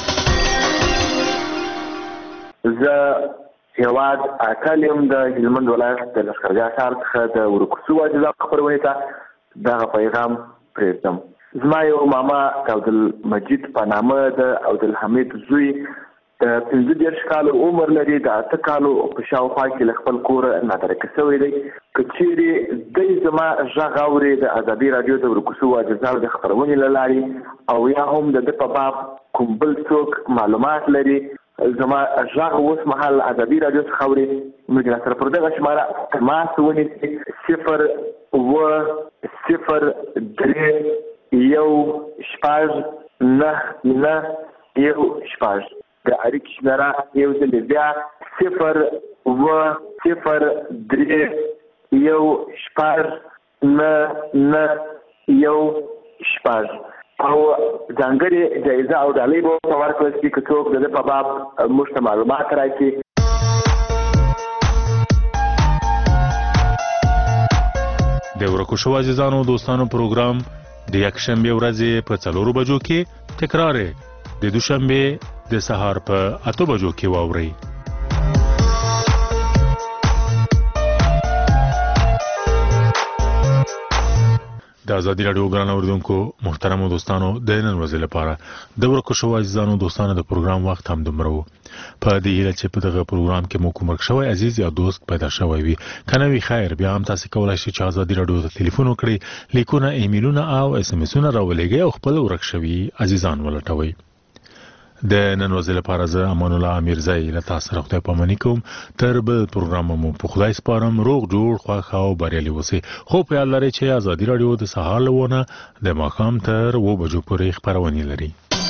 زه هیواد اکل یم د هلمند ولایت د لښکرګاه ښار څخه د ورکوڅو واجزا خپرونې ته دغه پیغام پرېږدم. زما یو ماما د عبدالمجید په نامه د عبدالحمید زوی د پنځه دېرش کالو عمر لري. د اته کالو په شاوخوا کې له خپل کوره نادرکه شوی دی. که چیرې دی زما غږ اوري د ازادي راډیو د ورکوڅو واجزا د خپرونې له لارې او یا هم د ده په باب کوم بل څوک معلومات لري زما غږ اوس مهال ازادي راډیو څخه اوري موږ را سره پر دغه شماره تماس ونیسي صفر اوه صفر درې یو شپږ نهه نهه یو شپږ. د اړیکې شمېره یو ځل بیا صفر اوه صفر درې یو شپږ نهه نهه یو شپږ. او ځانګړې جایزه او ډالۍ به ورته ورکړل شي که څوک د ده په باب موږ ته معلومات راکړي. د ورکو شو عزیزانو دوستانو پروګرام د یکشنبه ورځې په څلورو بجو کې تکرار د دوشنبه د سهار په اته بجو کې واوري. د ازادي راډیو ګران اوریدونکو محترمو دوستانو د نن ورځې لپاره د ورکو شو عزیزانو دوستانو د پروګرام وخت هم دومره و. په دې هیله چې په دغه پروګرام کې مو کوم شوی عزیز یا دوست پیدا شوی وي کنه وی خیر بیا هم تاسو کولای شئ چې ازادي راډیو ته ټلیفون وکړئ لیکونه ایمیلونه او اس ام اسونه راولېږئ او خپل ورک شوی عزیزان ولټوي. د نن ورځې لپاره زه امان الله امیرزی له تاسو سره خدای پاماني کوم. تر بل پروګرام مو په خدای سپارم. روغ جوړ خوښ او بریالي اوسئ. خو په یاد لرئ چې ازادي راډیو د سهار له ونه د ماښام تر اوه بجو پورې خپرونې لري.